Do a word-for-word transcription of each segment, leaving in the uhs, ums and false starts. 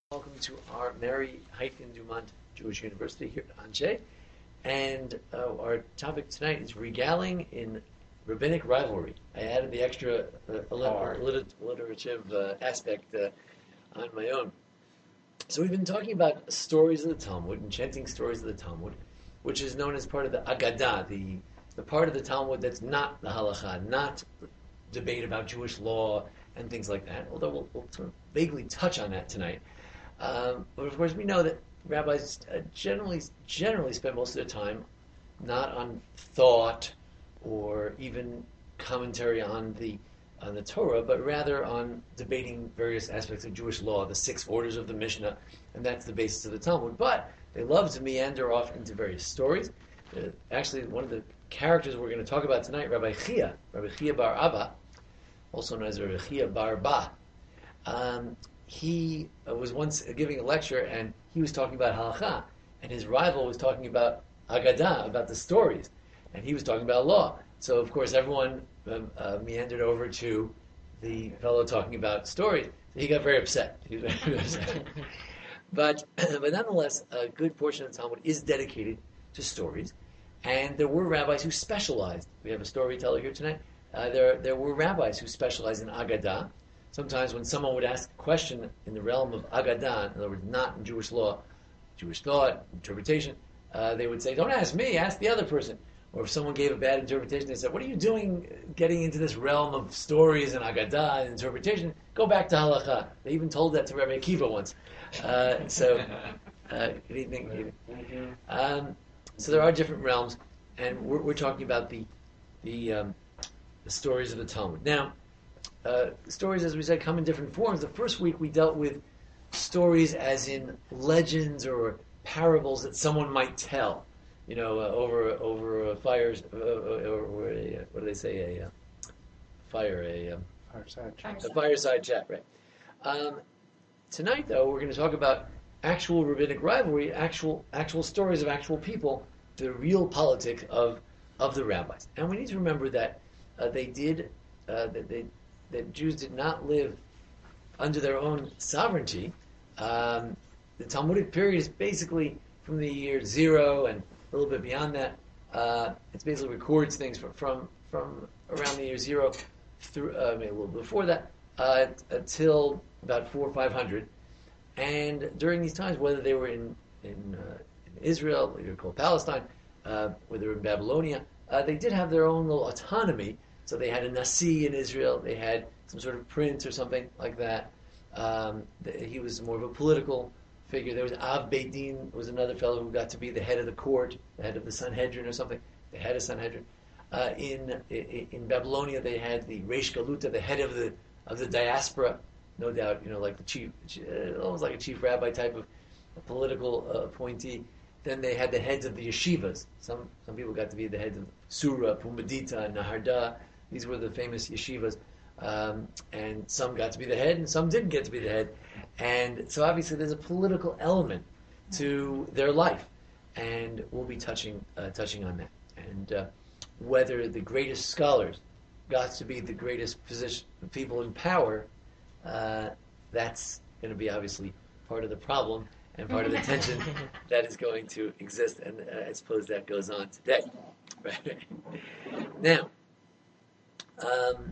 Welcome to our Mary Hyken Dumont Jewish University here at Anshe. And uh, our topic tonight is regaling in rabbinic rivalry. I added the extra uh, alliter- alliterative uh, aspect uh, on my own. So we've been talking about stories of the Talmud, enchanting stories of the Talmud, which is known as part of the Agadah, the, the part of the Talmud that's not the Halacha, not debate about Jewish law and things like that, although we'll, we'll sort of vaguely touch on that tonight. Um, but of course, we know that rabbis uh, generally generally spend most of their time not on thought or even commentary on the on the Torah, but rather on debating various aspects of Jewish law, the six orders of the Mishnah, and that's the basis of the Talmud. But they love to meander off into various stories. Uh, actually, one of the characters we're going to talk about tonight, Rabbi Chia, Rabbi Chia bar Abba, also known as Rabbi Chia bar Ba. Um, He uh, was once giving a lecture, and he was talking about halacha, and his rival was talking about agadah, about the stories, and he was talking about law. So, of course, everyone um, uh, meandered over to the fellow talking about stories. So he got very upset. He was very upset. But, but nonetheless, a good portion of the Talmud is dedicated to stories, and there were rabbis who specialized. We have a storyteller here tonight. Uh, there, there were rabbis who specialized in agadah. Sometimes when someone would ask a question in the realm of Agadah, in other words, not in Jewish law, Jewish thought, interpretation, uh, they would say, don't ask me, ask the other person. Or if someone gave a bad interpretation, they said, what are you doing getting into this realm of stories and Agadah and interpretation? Go back to Halacha. They even told that to Rabbi Akiva once. Uh, so, uh, good evening. Good evening. Um, so there are different realms, and we're, we're talking about the, the, um, the stories of the Talmud. Now, Uh, stories, as we said, come in different forms. The first week we dealt with stories as in legends or parables that someone might tell, you know, uh, over over uh, fires, uh, or, or a, uh, what do they say, a uh, fire, a, um, fireside chat. a fireside chat, right? Um, tonight, though, we're going to talk about actual rabbinic rivalry, actual actual stories of actual people, the real politics of of the rabbis. And we need to remember that uh, they did uh, that they. that Jews did not live under their own sovereignty. Um, the Talmudic period is basically from the year zero and a little bit beyond that. Uh, it basically records things from from, from around the year zero through uh, maybe a little before that uh, until about four or five hundred. And during these times, whether they were in in, uh, in Israel, what you call Palestine, uh, whether they were in Babylonia, uh, they did have their own little autonomy. So they had a Nasi in Israel, they had some sort of prince or something like that. Um, he was more of a political figure. There was Av Beit Din, was another fellow who got to be the head of the court, the head of the Sanhedrin or something, the head of Sanhedrin. Uh, in, in in Babylonia, they had the Reish Galuta, the head of the of the diaspora, no doubt, you know, like the chief, uh, almost like a chief rabbi type of a political uh, appointee. Then they had the heads of the yeshivas. Some some people got to be the heads of Surah, Pumbedita, Naharda. These were the famous yeshivas, um, and some got to be the head, and some didn't get to be the head. And so obviously there's a political element to their life, and we'll be touching uh, touching on that. And uh, whether the greatest scholars got to be the greatest position, people in power, uh, that's going to be obviously part of the problem and part of the tension that is going to exist. And uh, I suppose that goes on today. Right? Now, Um,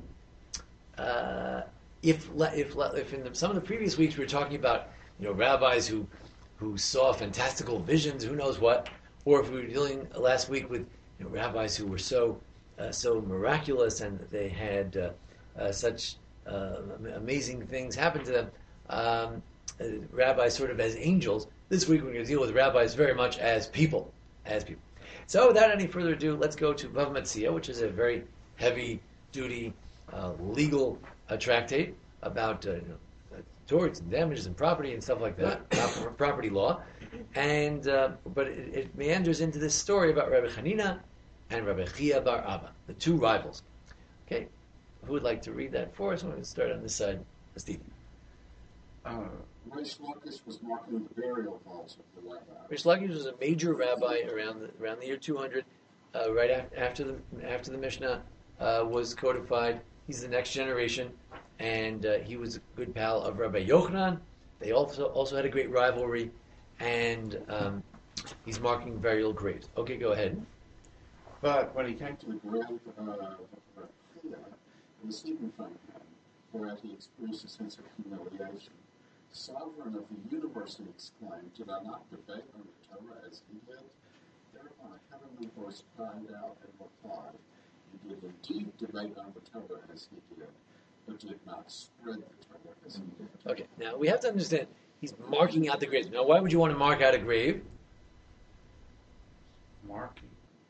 uh, if if if in the, some of the previous weeks we were talking about, you know, rabbis who who saw fantastical visions, who knows what, or if we were dealing last week with, you know, rabbis who were so uh, so miraculous and they had uh, uh, such uh, amazing things happen to them, um, uh, rabbis sort of as angels. This week we're going to deal with rabbis very much as people, as people. So without any further ado, let's go to Bava Metzia, which is a very heavy duty uh, legal uh, tractate about uh, you know, uh, torts and damages and property and stuff like that, property law. And uh, but it, it meanders into this story about Rabbi Hanina and Rabbi Chia bar Abba, the two rivals. Okay, who would like to read that for us? I'm going to start on this side. Steve. Uh, Rish Lakish was marking the burial vaults of the rabbi. Rish Lakish was a major rabbi around the, around the year two hundred, uh, right after, after the after the Mishnah Uh, was codified. He's the next generation, and uh, he was a good pal of Rabbi Yochanan, They also also had a great rivalry, and um, he's marking burial graves. Okay, go ahead. But when he came to the grave uh, of Rakia, it was hidden from him, whereat he experienced a sense of humiliation. Sovereign of the universe, he exclaimed, did I not debate on the Torah as he did? Thereupon a heavenly voice cried out and replied, you did indeed debate on the Torah as he did, but did not spread the Torah as he did. Okay, now we have to understand, he's marking out the graves. Now, why would you want to mark out a grave? Marking.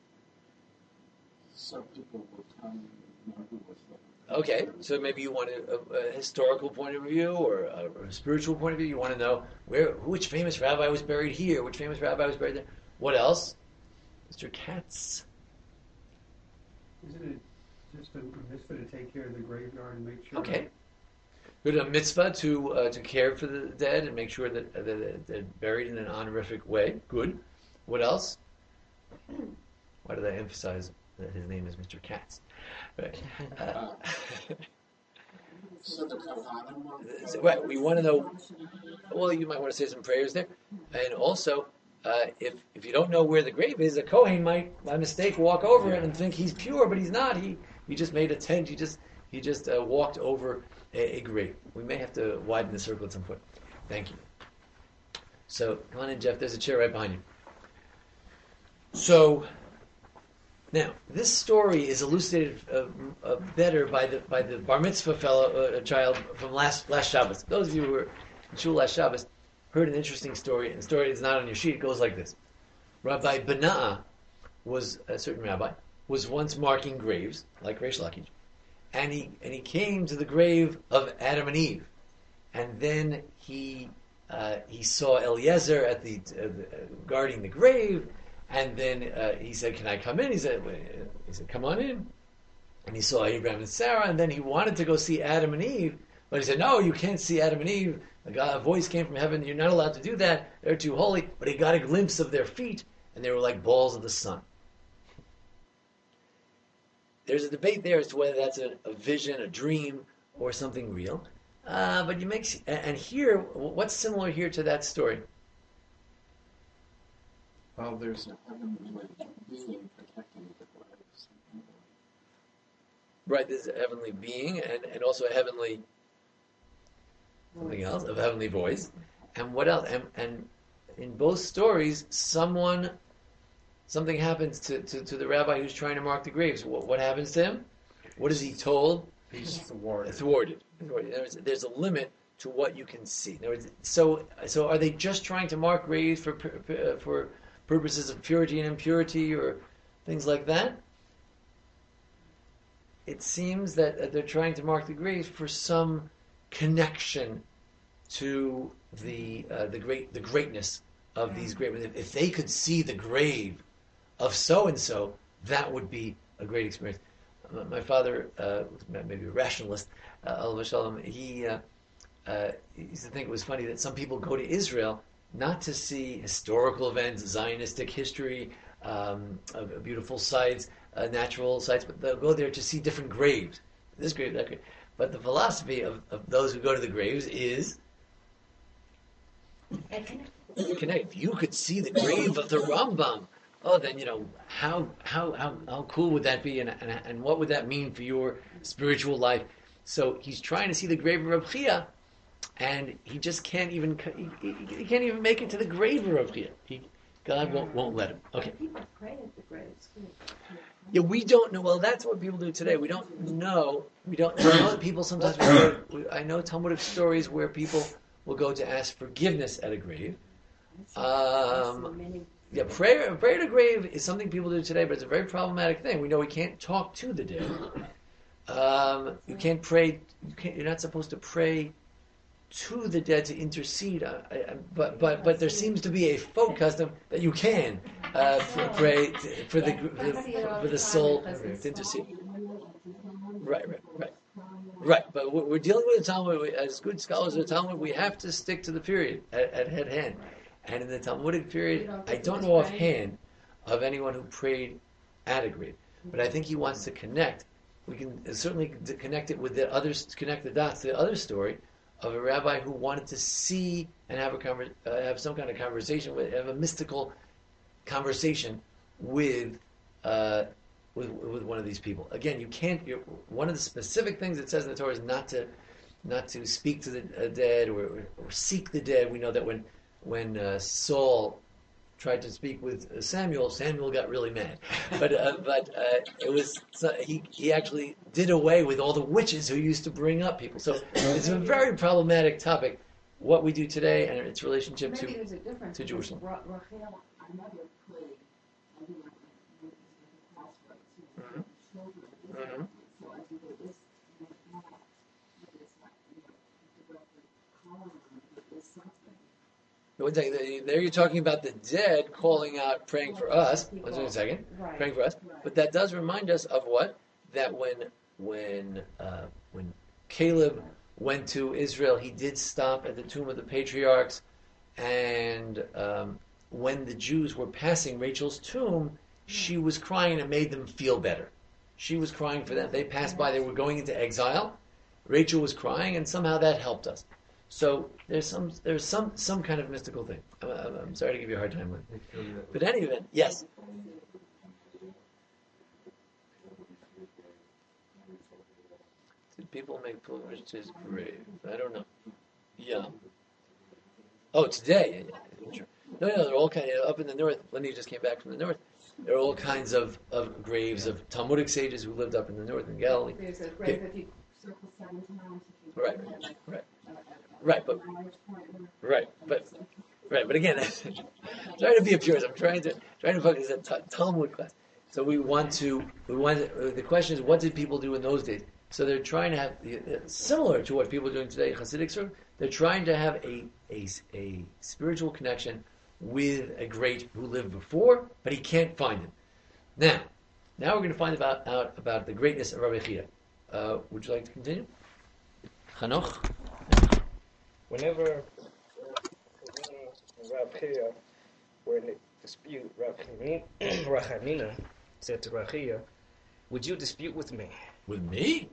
So people would come and know who was there. Okay, so maybe you want a, a, a historical point of view or a, or a spiritual point of view. You want to know where, which famous rabbi was buried here, which famous rabbi was buried there. What else? Mister Katz. Isn't it just a mitzvah to take care of the graveyard and make sure? Okay. Good, a mitzvah to uh, to care for the dead and make sure that, uh, that they're buried in an honorific way. Good. What else? Why did I emphasize that his name is Mister Katz? Right. Uh, So the Kohanim so, right, we want to know. Well, you might want to say some prayers there, and also, uh, if if you don't know where the grave is, a Kohen might, by mistake, walk over it and think he's pure, but he's not. He he just made a tent. He just he just uh, walked over a, a grave. We may have to widen the circle at some point. Thank you. So come on in, Jeff. There's a chair right behind you. So. Now, this story is elucidated uh, uh, better by the by the bar mitzvah fellow uh, child from last last Shabbos. Those of you who were in shul last Shabbos heard an interesting story, and the story is not on your sheet. It goes like this: Rabbi Bena'a was a certain rabbi was once marking graves like Reish Lakish, and he and he came to the grave of Adam and Eve, and then he uh, he saw Eliezer at the uh, guarding the grave. And then uh, he said, "Can I come in?" He said, "He said, come on in." And he saw Abraham and Sarah. And then he wanted to go see Adam and Eve, but he said, "No, you can't see Adam and Eve. A, God, a voice came from heaven. You're not allowed to do that. They're too holy." But he got a glimpse of their feet, and they were like balls of the sun. There's a debate there as to whether that's a, a vision, a dream, or something real. Uh, but you make and here, what's similar here to that story? Well, there's a heavenly being protecting the graves. Right, there's a heavenly being and, and also a heavenly something else, a heavenly voice. And what else? And, and in both stories, someone, something happens to, to, to the rabbi who's trying to mark the graves. What, what happens to him? What is he told? He's thwarted. Thwarted. There's, there's a limit to what you can see. In other words, so, so are they just trying to mark graves for for purposes of purity and impurity or things like that? It seems that they're trying to mark the graves for some connection to the uh, the great the greatness of these graves. If, if they could see the grave of so and so, that would be a great experience. Uh, my father, uh, maybe a rationalist, uh, Alav Shalom, he uh, uh, used to think it was funny that some people go to Israel not to see historical events, Zionistic history, um, uh, beautiful sites, uh, natural sites, but they'll go there to see different graves. This grave, that grave. But the philosophy of, of those who go to the graves is connect. If you could see the grave of the Rambam, oh, then, you know, how how how, how cool would that be, and, and and what would that mean for your spiritual life? So he's trying to see the grave of Reb Chia, and he just can't even he, he, he can't even make it to the grave of Reb Chia. He, God won't won't let him. Okay. People pray at the graves. Yeah, we don't know. Well, that's what people do today. We don't know. We don't know that people sometimes. Will go, we, I know Talmudic stories where people will go to ask forgiveness at a grave. Um, yeah, prayer prayer to grave is something people do today, but it's a very problematic thing. We know we can't talk to the dead. Um, you can't pray. You can't, you're not supposed to pray to the dead to intercede. Uh, I, but but but there seems to be a folk custom that you can uh, pray for the for the, for the soul to intercede. Right, right, right, right. But we're dealing with the Talmud. As good scholars of the Talmud, we have to stick to the period at, at head hand. And in the Talmudic period, I don't know offhand of anyone who prayed at a grave. But I think he wants to connect. We can certainly connect it with the others, connect the dots to the other story of a rabbi who wanted to see and have a conver- uh, have some kind of conversation with, have a mystical conversation with uh, with with one of these people. Again, you can't. You're, one of the specific things it says in the Torah is not to not to speak to the uh, dead or, or, or seek the dead. We know that when when uh, Saul tried to speak with uh, Samuel, Samuel got really mad. But uh, but uh, it was so he he actually did away with all the witches who used to bring up people. So it's a very problematic topic. What we do today and its relationship Maybe to there's a difference. to Jerusalem. Ra- Rachel, I never played. I do like with the crossroads, you know, children. Mhm. So I think it is not, maybe it's not, you know, directly calling on it, it is something. One second, there you're talking about the dead calling out, praying for us. One second, a second, Right. praying for us. But that does remind us of what? That when when uh, when Caleb went to Israel, he did stop at the tomb of the patriarchs, and um, when the Jews were passing Rachel's tomb, she was crying, and it made them feel better. She was crying for them. They passed by; they were going into exile. Rachel was crying, and somehow that helped us. So there's some there's some some kind of mystical thing. I'm, I'm, I'm sorry to give you a hard time with it. But in any event, yes. Did people make pilgrimage to his grave? I don't know. Yeah. Oh, today. Yeah, yeah, sure. No, no, they're all kind of up in the north. Lenny just came back from the north. There are all kinds of, of graves of Talmudic sages who lived up in the north in Galilee. There's a grave if you circle seven times. If you Right, right, right, but right, but right, but again, trying to be a purist. I'm trying to trying to focus on t- Talmud class. So we want to we want to, the question is, what did people do in those days? So they're trying to have similar to what people are doing today. Hasidic sort of, they're trying to have a, a a spiritual connection with a great who lived before, but he can't find him. Now, now we're going to find about out about the greatness of Rabbi Chia. Uh, would you like to continue, Hanoch? Whenever Rav Chia were in a dispute, Rav Hanina said to Rav Chia, "Would you dispute with me? With me?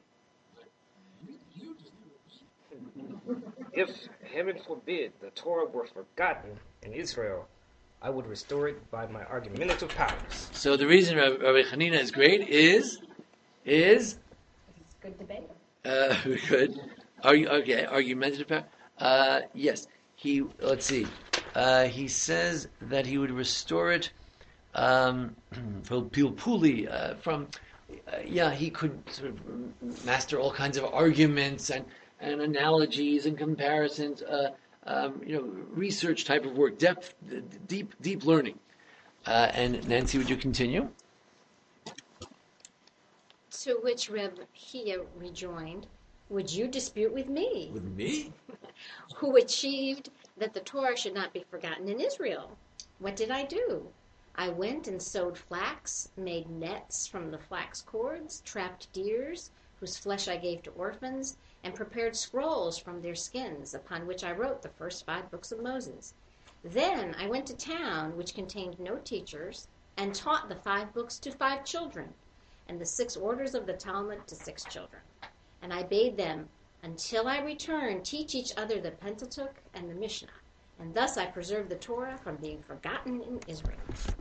If, heaven forbid, the Torah were forgotten in Israel, I would restore it by my argumentative powers." So the reason Rabbi Hanina is great is is It's good debate. uh, good. Are you okay? Argumentative power. Uh, yes. He. Let's see. Uh, he says that he would restore it um, from Pilpuli, uh, from. Uh, yeah, he could sort of master all kinds of arguments and, and analogies and comparisons. Uh, um, you know, research type of work, depth, d- deep, deep learning. Uh, and Nancy, would you continue? To which Reb Chia rejoined, "Would you dispute with me, With me? who achieved that the Torah should not be forgotten in Israel? What did I do? I went and sewed flax, made nets from the flax cords, trapped deers, whose flesh I gave to orphans, and prepared scrolls from their skins, upon which I wrote the first five books of Moses. Then I went to town, which contained no teachers, and taught the five books to five children, and the six orders of the Talmud to six children. And I bade them, until I return, teach each other the Pentateuch and the Mishnah. And thus I preserved the Torah from being forgotten in Israel."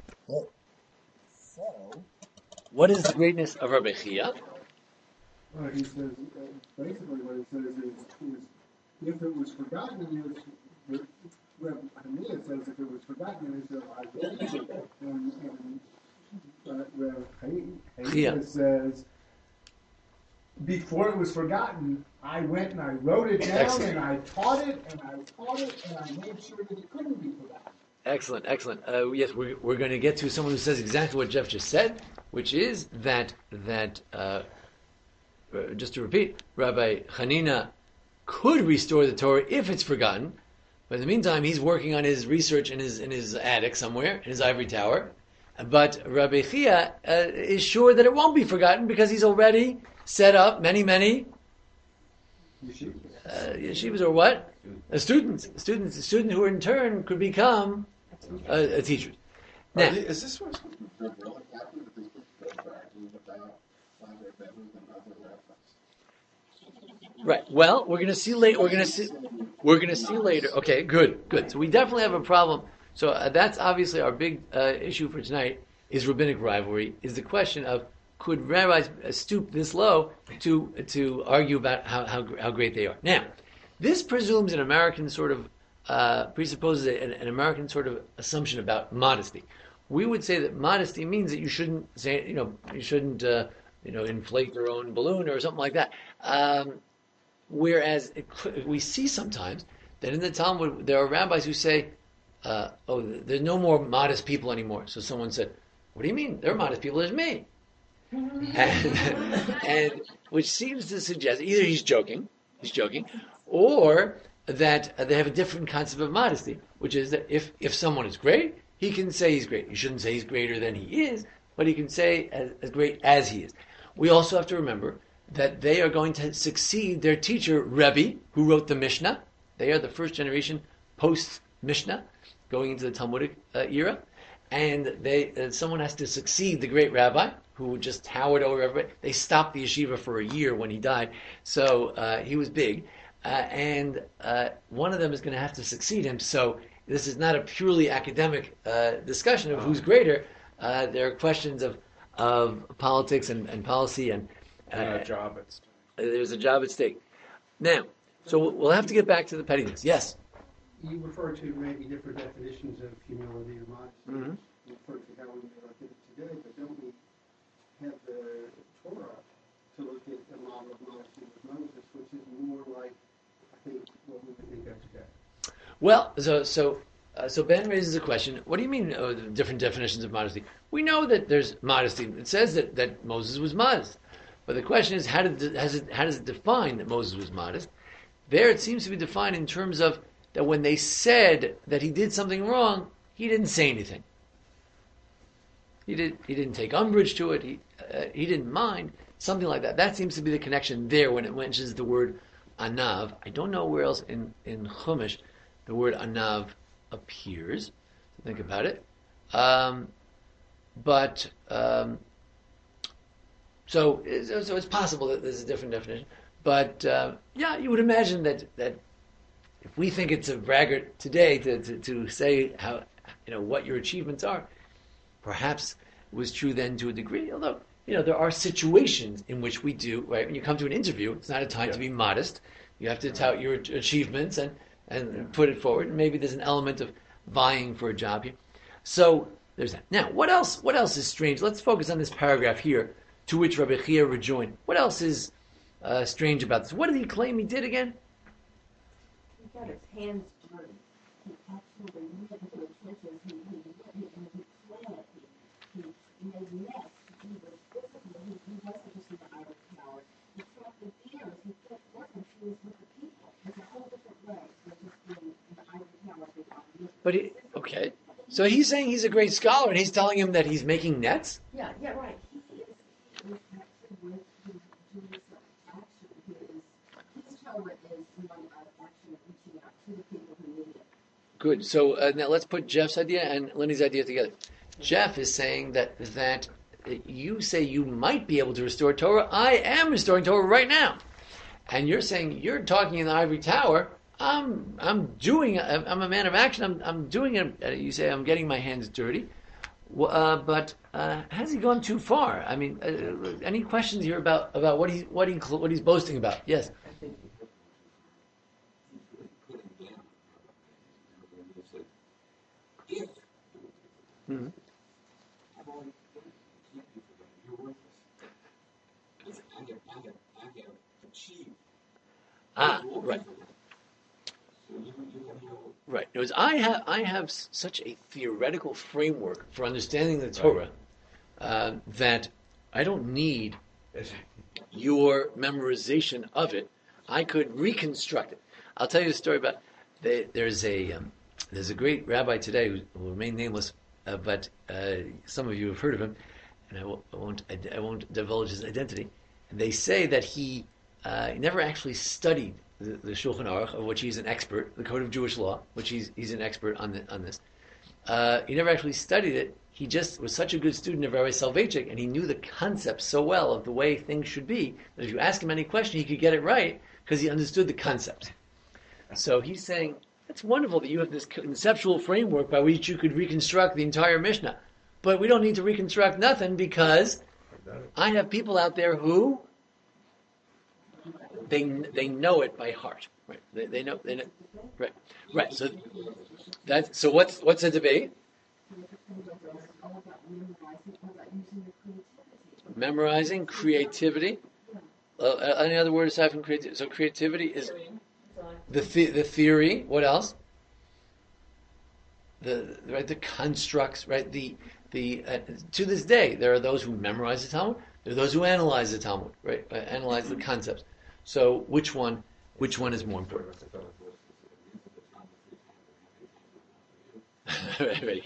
So, what is the greatness of Rabbi Chia? Well, he says, uh, basically what he says is, is if it was forgotten in Israel, Reb Hanina says if it was forgotten in Israel, I would teach it. And, and uh, Reb Hanina says, before it was forgotten, I went and I wrote it down Excellent. and I taught it and I taught it and I made sure that it couldn't be forgotten. Excellent, excellent. Uh, yes, we're, we're going to get to someone who says exactly what Jeff just said, which is that that uh, uh, just to repeat, Rabbi Hanina could restore the Torah if it's forgotten, but in the meantime, he's working on his research in his in his attic somewhere in his ivory tower. But Rabbi Chia uh, is sure that it won't be forgotten because he's already set up many, many Yeshivas. uh, yeshivas or what? Uh, students, students, students who in turn could become uh, uh, teachers. Now, Is this what? They're really happy that these books are arguing about why they're better than other rabbis. Right. Well, we're gonna see later. We're gonna see. We're gonna see later. Okay. Good. Good. So we definitely have a problem. So uh, that's obviously our big uh, issue for tonight. Is rabbinic rivalry? Is the question of could rabbis uh, stoop this low to to argue about how how, how great they are? Now, this presumes an American sort of uh, presupposes an, an American sort of assumption about modesty. We would say that modesty means that you shouldn't say, you know, you shouldn't, uh, you know, inflate your own balloon or something like that. Um, whereas it, we see sometimes that in the Talmud there are rabbis who say, uh, "Oh, there's no more modest people anymore." So someone said, "What do you mean? There are modest people. There's me," and, and which seems to suggest either he's joking, he's joking, or that uh, they have a different concept of modesty, which is that if if someone is great, he can say he's great. He shouldn't say he's greater than he is, but he can say as, as great as he is. We also have to remember that they are going to succeed their teacher, Rebbe, who wrote the Mishnah. They are the first generation post-Mishnah, going into the Talmudic uh, era. And they uh, someone has to succeed the great rabbi, who just towered over everybody. They stopped the yeshiva for a year when he died, so uh, he was big. Uh, and uh, one of them is going to have to succeed him, so this is not a purely academic uh, discussion of who's greater. Uh, there are questions of of politics and, and policy, and uh, And a job at stake. there's a job at stake. Now, so we'll have to get back to the pettiness. Yes. You refer to maybe different definitions of humility or modesty. Mhm. You refer to how we look at it today, but don't we have the Torah to look at the model of modesty with Moses, which is more like, I think, what we would think of today. Well, so so uh, so Ben raises a question. What do you mean uh, different definitions of modesty? We know that there's modesty. It says that, that Moses was modest, but the question is how did has it, how does it define that Moses was modest? There, it seems to be defined in terms of that when they said that he did something wrong, he didn't say anything. He did he didn't take umbrage to it. He uh, he didn't mind something like that. That seems to be the connection there when it mentions the word anav. I don't know where else in in Chumash the word anav appears. Think about it. Um, but um, so, so it's possible that there's a different definition. But uh, yeah, you would imagine that that if we think it's a braggart today to, to, to say how you know what your achievements are, perhaps it was true then to a degree. Although you know there are situations in which we do right when you come to an interview, it's not a time Yeah. to be modest. You have to tout your achievements and and put it forward. Maybe there's an element of vying for a job here. So there's that. Now, what else? What else is strange? Let's focus on this paragraph here, to which Rabbi Chia rejoined. What else is uh, strange about this? What did he claim he did again? He got his hands dirty. He actually went into the trenches. He, he, he, and he planned. He, he made nests. He was physically, he, he wasn't just in the ivory tower. He trapped the deers. He put weapons. He was with the people. It's a whole different way than just being in the ivory tower without you. But he, okay, so he's saying he's a great scholar, and he's telling him that he's making nets. Yeah, yeah, right. He is. He is actually with his doing some action. He is. His Torah is one of action, reaching out to the people who need it. Good. So uh, now let's put Jeff's idea and Lenny's idea together. Jeff is saying that that you say you might be able to restore Torah. I am restoring Torah right now, and you're saying you're talking in the ivory tower. I'm I'm doing. I'm a man of action. I'm I'm doing it. You say I'm getting my hands dirty, Well, uh, but uh, has he gone too far? I mean, uh, any questions here about, about what he what he what he's boasting about? Yes. I think he put him down. He said, if Mm-hmm. I've already can't be forgiven, you're worthless. I said, I have, I have, I have achieved. Ah, You're right. worthless. So you, you have no. Right. Because I have I have s- such a theoretical framework for understanding the Torah uh, that I don't need your memorization of it. I could reconstruct it. I'll tell you a story about. They, there's a um, there's a great rabbi today who will remain nameless, uh, but uh, some of you have heard of him, and I won't I won't, I won't divulge his identity. And they say that he uh, he never actually studied the, the Shulchan Aruch, of which he's an expert, the Code of Jewish Law, which he's he's an expert on the, on this. Uh, he never actually studied it. He just was such a good student of Rabbi Soloveitchik, and he knew the concept so well of the way things should be that if you ask him any question, he could get it right because he understood the concepts. So he's saying, it's wonderful that you have this conceptual framework by which you could reconstruct the entire Mishnah. But we don't need to reconstruct nothing because I have people out there who they they know it by heart. Right? They, they know they know. Right. Right. So that's so what's what's the debate? Memorizing, creativity. Uh, any other word aside from creativity? So creativity is the the, the theory. What else? The right the constructs. Right the the uh, to this day there are those who memorize the Talmud. There are those who analyze the Talmud. Right, uh, analyze the concepts. So which one which one is more important? Ready.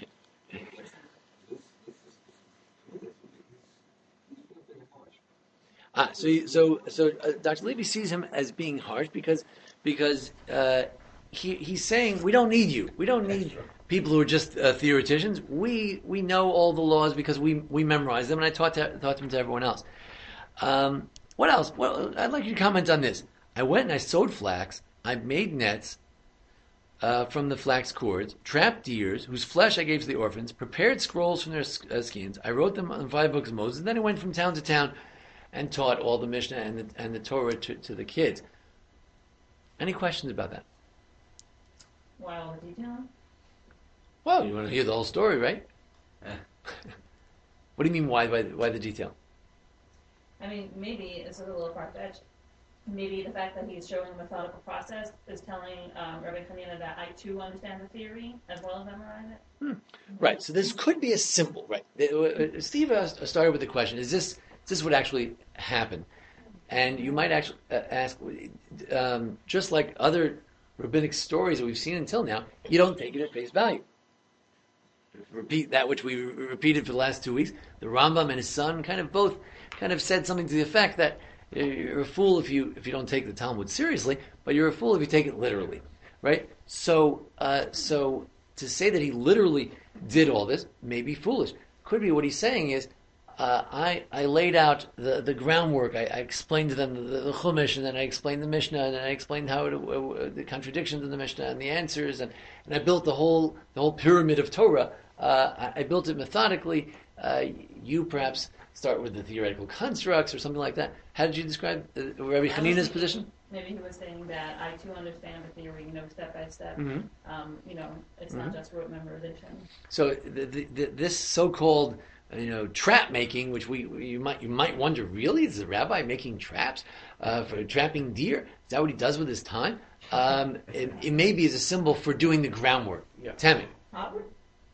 Ah, so so so uh, Doctor Levy sees him as being harsh because because uh, he he's saying we don't need you. We don't need people who are just uh, theoreticians. We we know all the laws because we we memorize them, and I taught to, taught them to everyone else. Um, what else? Well, I'd like you to comment on this. I went and I sewed flax. I made nets uh, from the flax cords, trapped deers whose flesh I gave to the orphans, prepared scrolls from their uh, skins. I wrote them on five books of Moses. And then I went from town to town and taught all the Mishnah and the, and the Torah to, to the kids. Any questions about that? Why all the detail? Well, you want to hear the whole story, right? What do you mean, why, why, why the detail? I mean, maybe it's a little far-fetched. Maybe the fact that he's showing a methodical process is telling um, Rabbi Hanina that I too understand the theory as well as memorize it. Hmm. Right. So this could be a simple. Right. Steve started with the question: Is this is this what actually happened? And you might actually uh, ask, um, just like other rabbinic stories that we've seen until now, you don't take it at face value. Repeat that which we re- repeated for the last two weeks. The Rambam and his son kind of both kind of said something to the effect that you're a fool if you if you don't take the Talmud seriously, but you're a fool if you take it literally, right? So, uh, so to say that he literally did all this may be foolish. Could be what he's saying is, uh, I I laid out the, the groundwork. I, I explained to them the, the Chumash, and then I explained the Mishnah, and then I explained how it, uh, the contradictions in the Mishnah and the answers, and, and I built the whole the whole pyramid of Torah. Uh, I, I built it methodically. Uh, you perhaps start with the theoretical constructs or something like that. How did you describe uh, Rabbi Hanina's position? Maybe he was saying that I too understand the theory, you know, step by step. Mm-hmm. Um, you know, it's Mm-hmm. not just rote memorization. So the, the, the, this so-called uh, you know trap making, which we you might you might wonder, really is the rabbi making traps uh, for trapping deer? Is that what he does with his time? Um, it, it maybe is a symbol for doing the groundwork. Yeah. Tammy. I would,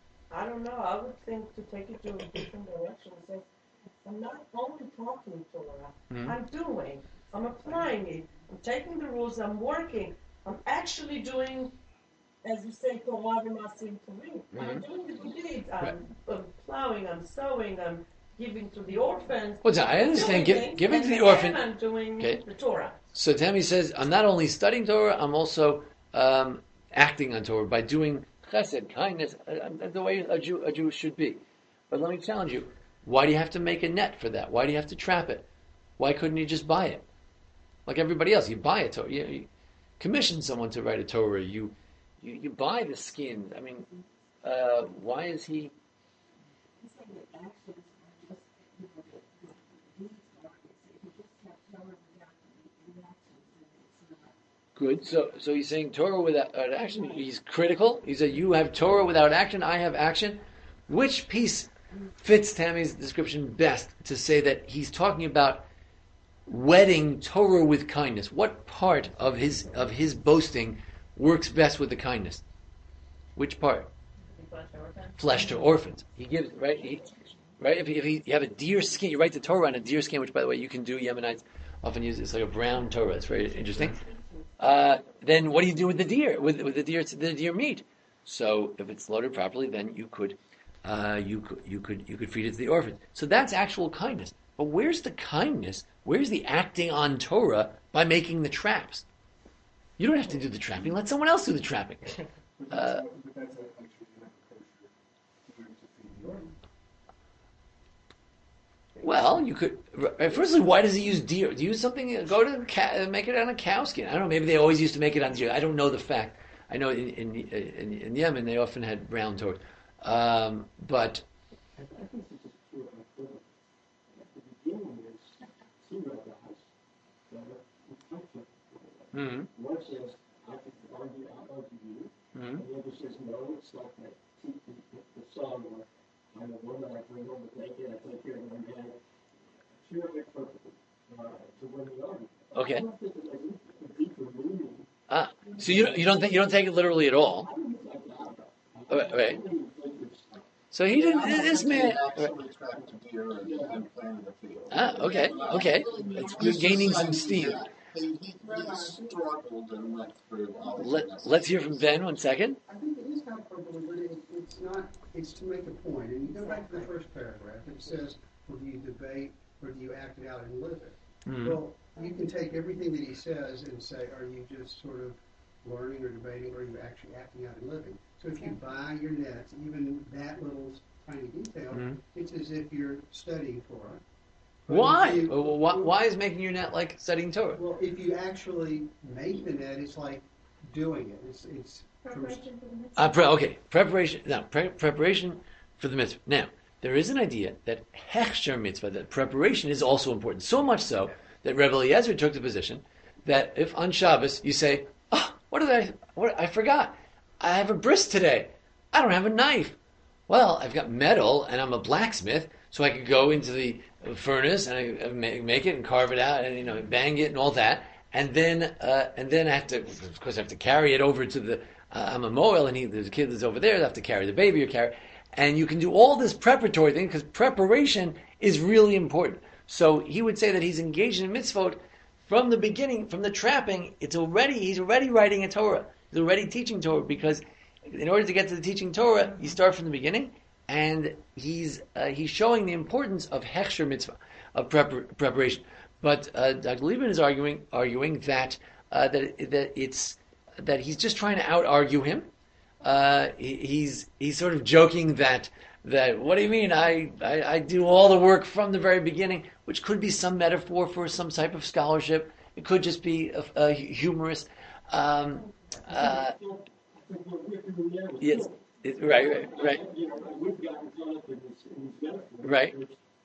I don't know, I would think to take it to a different direction. Say, I'm not only talking Torah, Mhm. I'm doing, I'm applying it, I'm taking the rules, I'm working, I'm actually doing, as you say, Torah v'masim tovim. I'm Mhm. doing the good deeds. I'm, I'm plowing, I'm sowing, I'm giving to the orphans. What's that? I understand. Give, Doing giving to things, the and orphan. then I'm doing Okay. the Torah. So Tammy says, I'm not only studying Torah, I'm also um, acting on Torah by doing chesed, kindness, uh, uh, the way a Jew, a Jew should be. But let me challenge you. Why do you have to make a net for that? Why do you have to trap it? Why couldn't you just buy it? Like everybody else, you buy a Torah. You, you commission someone to write a Torah. You you, you buy the skins. I mean, uh, why is he... He's saying that actions are just, you know, the, the deeds are, if you just have Torah without the actions, then it's not. Good. So, so he's saying Torah without uh, action. He's critical. He said, "You have Torah without action. I have action." Which piece fits Tammy's description best to say that he's talking about wedding Torah with kindness? What part of his of his boasting works best with the kindness? Which part? Flesh to orphans. Flesh to orphans. He gives right. He, right. If, he, if he, you have a deer skin, you write the Torah on a deer skin, which by the way you can do. Yemenites often use it's like a brown Torah. It's very interesting. Uh, then what do you do with the deer? With, with the deer, the deer meat. So if it's slaughtered properly, then you could, uh, you could, you could, you could feed it to the orphans. So that's actual kindness. But where's the kindness? Where's the acting on Torah by making the traps? You don't have to do the trapping. Let someone else do the trapping. Uh, But that's actually not kosher deer to feed the orphans. Well, you could. Firstly, why does he use deer? Use something. Go to ca- make it on a cow skin. I don't know. Maybe they always used to make it on deer. I don't know the fact. I know in in, in, in Yemen they often had brown toad, um, but I think this is true of the, at the beginning there's two rabbis that are in conflict. mhm, One says, I can argue, I'll argue you, mhm. and the other says, no, it's like that, the, the, the song where I'm a woman, I bring home the bacon, I take care of my man. Terrific for, uh, to win the argument. Okay. I don't think there's a deeper meaning. Ah, so you you don't think you don't take it literally at all? I don't think like that. Oh, right, right. I don't even think it's, So he didn't. I don't This think man. he actually tracked a deer and, and planted a field. Ah, okay, okay. It's good gaining some steam. Yeah. He, he, he struggled and went through all the Let Let's hear from Ben one second. I think it is hyperbole, but it, it's not, it's to make a point. And you go back to the first paragraph, it says, or do you debate, or do you act it out and live it? Mhm. Well, you can take everything that he says and say, are you just sort of learning or debating, or are you actually acting out and living? So if you buy your nets, even that little tiny detail, Mhm. it's as if you're studying Torah. But Why? if you- Well, why? Why is making your net like studying Torah? Well, if you actually make the net, it's like doing it. It's, it's Preparation for the mitzvah. Uh, pre- okay, preparation. Now, pre- preparation for the mitzvah. Now, there is an idea that hechsher mitzvah, that preparation is also important. So much so that Rebbe Eliezer took the position that if on Shabbos you say, "Oh, what did I? What I forgot? I have a bris today. I don't have a knife. Well, I've got metal and I'm a blacksmith, so I could go into the furnace and I make, make it and carve it out and you know bang it and all that, and then uh, and then I have to, of course, I have to carry it over to the. Uh, I'm a moel, and he, there's a kid that's over there. They have to carry the baby or carry, and you can do all this preparatory thing because preparation is really important. So he would say that he's engaged in mitzvot from the beginning, from the trapping. It's already he's already writing a Torah. He's already teaching Torah because in order to get to the teaching Torah, you start from the beginning, and he's uh, he's showing the importance of hechsher mitzvah, of prepar- preparation. But uh, Doctor Liebman is arguing arguing that uh, that that it's that he's just trying to out argue him. Uh, he, he's he's sort of joking that that what do you mean I, I I do all the work from the very beginning, which could be some metaphor for some type of scholarship. It could just be a, a humorous. Um, uh, yes, it, right, right, right, right.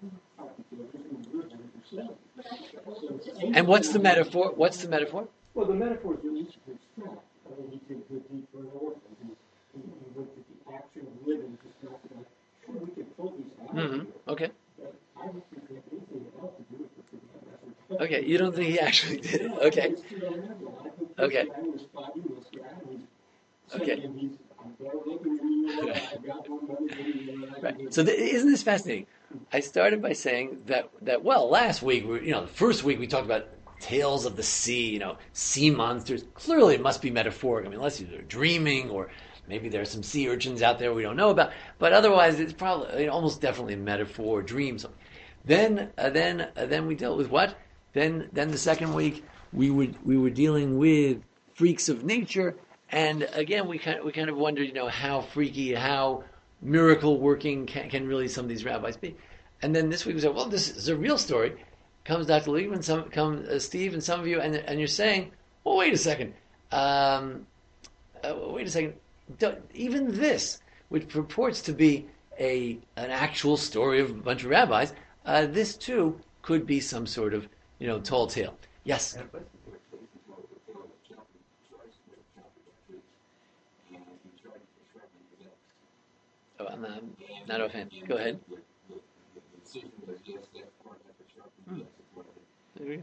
And what's the metaphor? What's the metaphor? Well, the metaphor is really each of his strong. I mean, he can go deeper and orphan. He, he, he looked at the action of living, just not like, sure, we can pull these out. Mm-hmm. Okay. But I don't think they have anything else to do with it. Okay, you don't think he actually did it? Okay. Okay. Okay. Right. So th- isn't this fascinating? I started by saying that that well, last week we, you know, the first week we talked about tales of the sea, you know, sea monsters. Clearly, it must be metaphoric. I mean, unless you're dreaming, or maybe there are some sea urchins out there we don't know about. But otherwise, it's probably almost definitely a metaphor, dream. Something. Then, uh, then, uh, then we dealt with what? Then, then the second week we would we were dealing with freaks of nature, and again we kind of, we kind of wondered, you know, how freaky, how miracle working can, can really some of these rabbis be? And then this week we said, well, this is a real story. Comes Doctor Liebman, some come uh, Steve, and some of you, and and you're saying, well, wait a second, um, uh, wait a second. Don't, even this, which purports to be a an actual story of a bunch of rabbis, uh, this too could be some sort of, you know, tall tale. Yes. Oh, I'm not, not offhand. Go ahead. Hmm. Agree.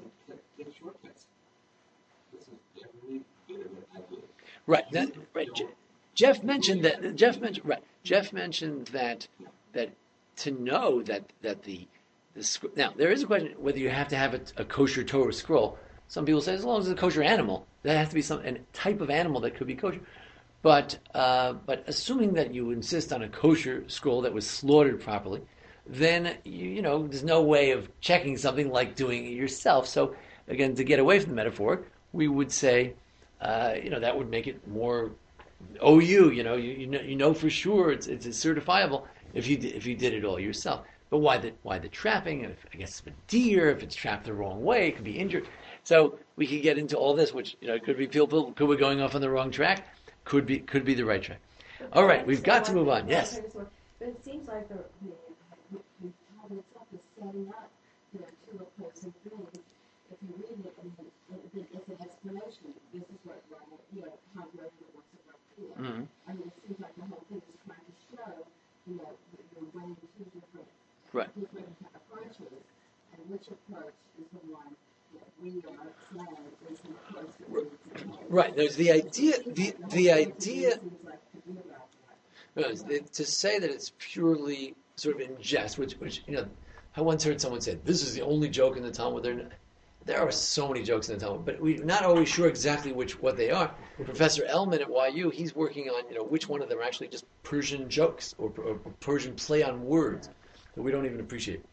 Right. That, right. Je- Jeff mentioned that. Jeff mentioned right. Jeff mentioned that that to know that that the the scr- now there is a question whether you have to have a, a kosher Torah scroll. Some people say as long as it's a kosher animal, that has to be some a type of animal that could be kosher. But uh, but assuming that you insist on a kosher scroll that was slaughtered properly, then you, you know there's no way of checking something like doing it yourself. So again, to get away from the metaphor, we would say, uh, you know, that would make it more O U. You know, you, you know, you know for sure it's it's certifiable if you if you did it all yourself. But why the why the trapping? And if, I guess if a deer, if it's trapped the wrong way, it could be injured. So we could get into all this, which you know could be people, could be going off on the wrong track, could be could be the right track. All right, we've got to move on. Yes. But it seems like the, the, the Bible itself is setting up, you know, two opposing things. If you read it, and it, it, it's an explanation. This is what, you know, how great the works of God feel. Mm-hmm. I mean, it seems like the whole thing is trying to show, you know, that you're weighing two different, Right. different approaches, and which approach is the one that we are saying is the approach that we need to take. Right. There's the idea. The the idea. Seems like to be about that. No, it- to say that it's purely sort of in jest, which, which you know, I once heard someone say, this is the only joke in the Talmud. There, there are so many jokes in the Talmud, but we're not always sure exactly which what they are. Professor Elman at Y U, he's working on, you know, which one of them are actually just Persian jokes or, or Persian play on words that we don't even appreciate.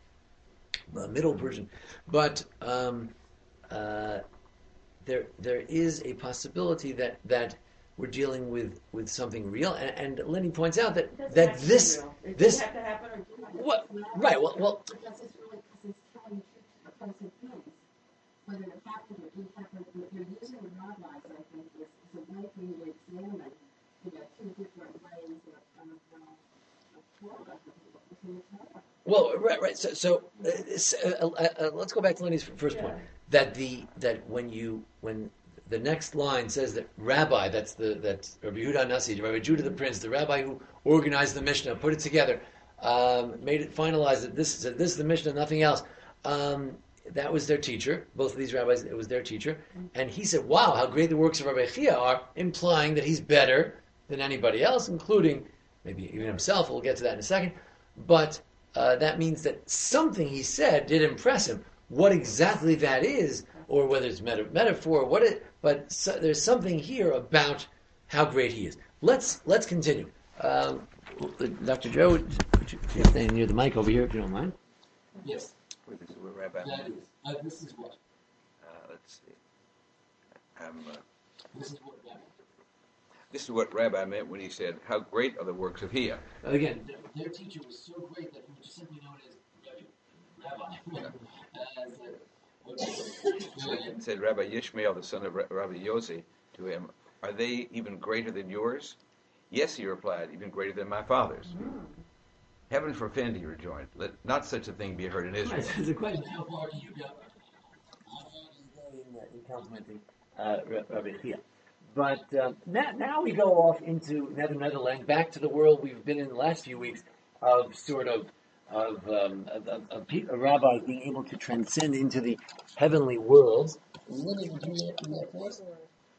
Uh, Middle Persian. But um, uh, there there is a possibility that, that we're dealing with, with something real, and, and Lenny points out that, It doesn't that have to be this real. It this doesn't have to happen or do have to what right well well Because it's really, because it's telling two opposing things. Whether it happened or didn't happen, but you're using the rabbis, I think, is, is a way for you to examine, you know, two different ways of, of, uh, of Torah, within the Torah. well right right so so uh, s- uh, uh, uh, let's go back to Lenny's first point that the that when you when the next line says that Rabbi, that's the that's Rabbi Yehuda Nasi, Rabbi Judah the Prince, the Rabbi who organized the Mishnah, put it together, um, made it finalized that this said this is the Mishnah, nothing else. Um, that was their teacher. Both of these rabbis, it was their teacher, and he said, "Wow, how great the works of Rabbi Chia are," implying that he's better than anybody else, including maybe even himself. We'll get to that in a second. But uh, that means that something he said did impress him. What exactly that is, or whether it's meta- metaphor, what it, but so, there's something here about how great he is. Let's let's continue. Um, Doctor Joe, would you would you stay near the mic over here if you don't mind? Yes, This is what Rabbi. that is. Uh, this is what. Uh, let's see. Um, uh, This is what. this is what Rabbi meant when he said, "How great are the works of Hia." Again, their, their teacher was so great that he was simply known as Rabbi. As, uh, Said Rabbi Yishmael, the son of Ra- Rabbi Yossi, to him, "Are they even greater than yours?" "Yes," he replied, "even greater than my father's." "Heaven forfend," he rejoined. "Let not such a thing be heard in Israel." There's a question: how far do you go? How far do you go in, uh, in complimenting uh, Rabbi Chia? But uh, now, now we go off into Nether Netherland, back to the world we've been in the last few weeks of sort of of, um, of, of, of pe- a rabbi being able to transcend into the heavenly worlds. Lily, would you read that for us?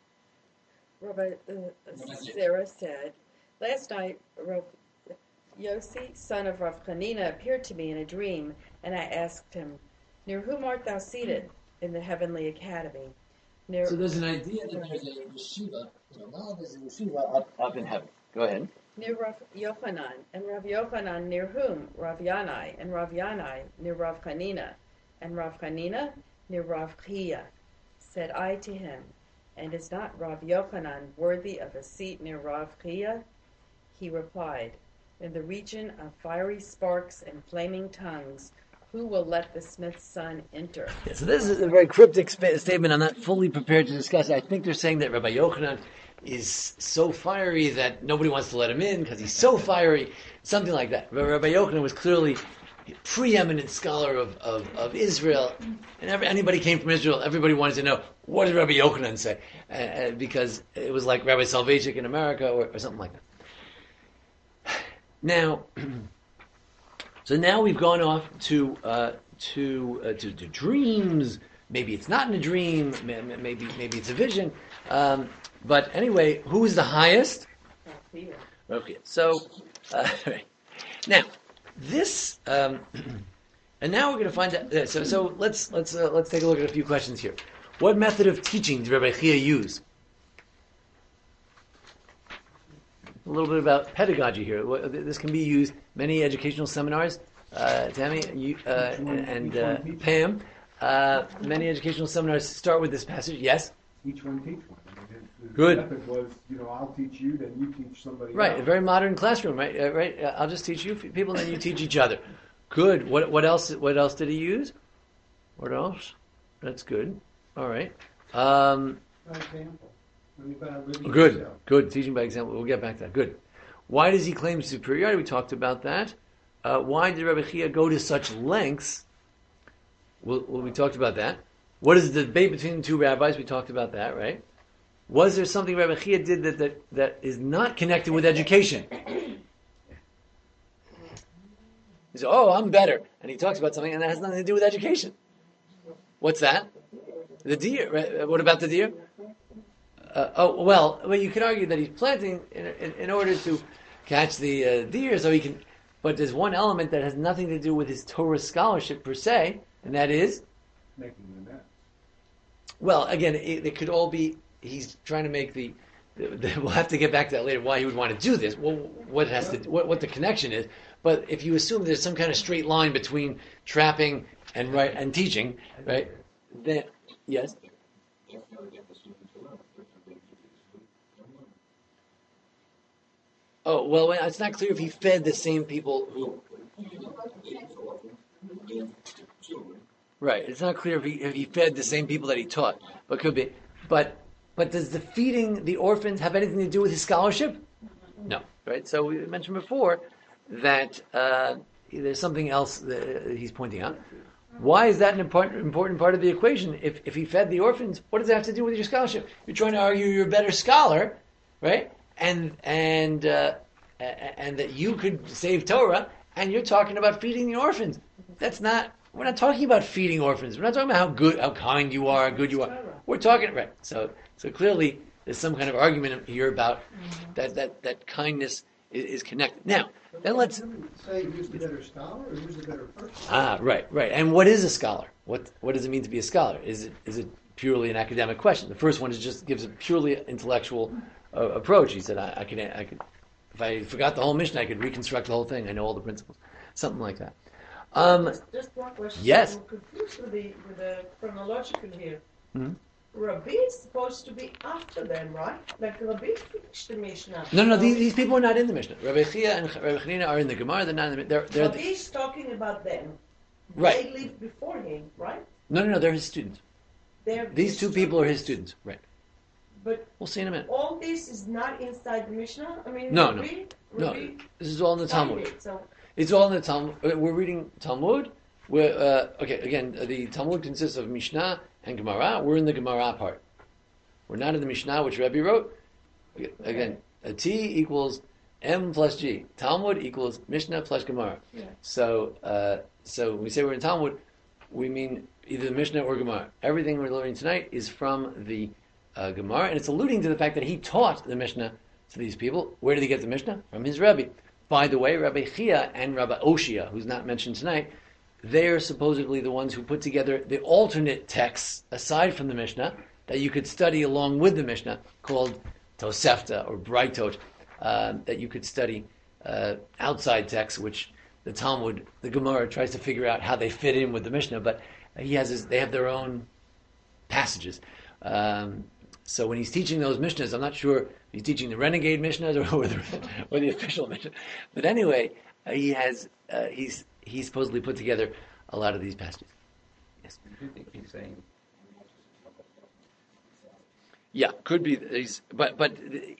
Rabbi uh, Sarah said, "Last night, Rav Yossi, son of Rav Chanina, appeared to me in a dream, and I asked him, 'Near whom art thou seated in the heavenly academy?' Near So there's an idea that there's a yeshiva, you know, now there's a yeshiva up, up in heaven. Go ahead. near Rav Yochanan, and Rav Yochanan near whom? Rav Yanai, and Rav Yanai near Rav Chanina, and Rav Chanina near Rav Chia. Said I to him, 'And is not Rav Yochanan worthy of a seat near Rav Chia?' He replied, 'In the region of fiery sparks and flaming tongues, who will let the smith's son enter?'" Yeah, so this is a very cryptic spa- statement. I'm not fully prepared to discuss it. I think they're saying that Rabbi Yochanan is so fiery that nobody wants to let him in because he's so fiery, something like that. But Rabbi Yochanan was clearly a preeminent scholar of, of, of Israel, and every, anybody came from Israel, everybody wanted to know, what did Rabbi Yochanan say? Uh, uh, because it was like Rabbi Soloveitchik in America or, or something like that. Now, so now we've gone off to uh, to, uh, to to dreams. Maybe it's not in a dream. Maybe maybe it's a vision. Um, but anyway, who is the highest? Here. Okay. So uh, now this, um, and now we're going to find out. uh, So so let's let's uh, let's take a look at a few questions here. What method of teaching did Rabbi Chia use? A little bit about pedagogy here. What- This can be used many educational seminars. Uh, Tammy you, uh, and uh, Pam, uh, many educational seminars start with this passage. Yes, Each one teach one. I mean, his, his Good. method was, you know, I'll teach you, then you teach somebody right. else. A very modern classroom, right? Uh, right. Uh, I'll just teach you f- people, then you teach each other. Good. What what else? What else did he use? What else? That's good. All right. Um, By example. I mean, by living good. yourself. Good. Teaching by example. We'll get back to that. Good. Why does he claim superiority? We talked about that. Uh, why did Rabbi Chia go to such lengths? Well, well, we talked about that. What is the debate between the two rabbis? We talked about that, right? Was there something Rabbi Chia did that, that, that is not connected with education? He said, oh, I'm better. And he talks about something and that has nothing to do with education. What's that? The deer. Right? What about the deer? Uh, oh, well, well, you can argue that he's planting in, in, in order to catch the uh, deer so he can... But there's one element that has nothing to do with his Torah scholarship per se, and that is... Making the net. Well, again, it, it could all be... He's trying to make the, the, the... We'll have to get back to that later, why he would want to do this, well, what has to, what, what the connection is. But if you assume there's some kind of straight line between trapping and right and teaching, right, then... Yes? Oh, well, it's not clear if he fed the same people who... Right, it's not clear if he, if he fed the same people that he taught, but could be. But but does the feeding the orphans have anything to do with his scholarship? No, right? So we mentioned before that uh, there's something else that he's pointing out. Why is that an important, important part of the equation? If if he fed the orphans, what does that have to do with your scholarship? You're trying to argue you're a better scholar, right? And and uh, and that you could save Torah, and you're talking about feeding the orphans. That's not. We're not talking about feeding orphans. We're not talking about how good, how kind you are, how good you are. We're talking right. So so clearly, there's some kind of argument here about that that that kindness is, is connected. Now, then let's say who's the better scholar or who's the better person. ah right right. And what is a scholar? What what does it mean to be a scholar? Is it is it purely an academic question? The first one is just gives a purely intellectual uh, approach. He said, I, I could I could if I forgot the whole mission, I could reconstruct the whole thing. I know all the principles, something like that. Um, just, just one question. Yes. I'm confused with the, with the chronological here. Mm-hmm. Rabbi is supposed to be after them, right? Like Rabbi finished the Mishnah. No, no, these, these people are not in the Mishnah. Rabbi Chia and Rabbi Chanina are in the Gemara. They're not in the. They're, they're Rabbi is talking about them. Right. They lived before him, right? No, no, no. They're his students. They're These two people are his students, right? But we'll see in a minute. All this is not inside the Mishnah. I mean, No, Rabbi, no, Rabbi no. This is all in the Talmud. It, so. It's all in the Talmud. We're reading Talmud. We're, uh, okay, again, the Talmud consists of Mishnah and Gemara. We're in the Gemara part. We're not in the Mishnah, which Rebbe wrote. Again, a T equals M plus G. Talmud equals Mishnah plus Gemara. Yeah. So, uh, so when we say we're in Talmud, we mean either the Mishnah or Gemara. Everything we're learning tonight is from the uh, Gemara, and it's alluding to the fact that he taught the Mishnah to these people. Where did he get the Mishnah? From his Rebbe. By the way, Rabbi Chia and Rabbi Oshia, who's not mentioned tonight, they're supposedly the ones who put together the alternate texts, aside from the Mishnah, that you could study along with the Mishnah, called Tosefta or Breitot, uh, that you could study uh, outside texts, which the Talmud, the Gemara, tries to figure out how they fit in with the Mishnah, but he has his, they have their own passages. Um, so when he's teaching those Mishnahs, I'm not sure he's teaching the renegade Mishnahs or, or, the, or the official Mishnah. But anyway, uh, he has uh, he's he supposedly put together a lot of these passages. Yes. Do you think he's saying? Yeah, could be. He's, but but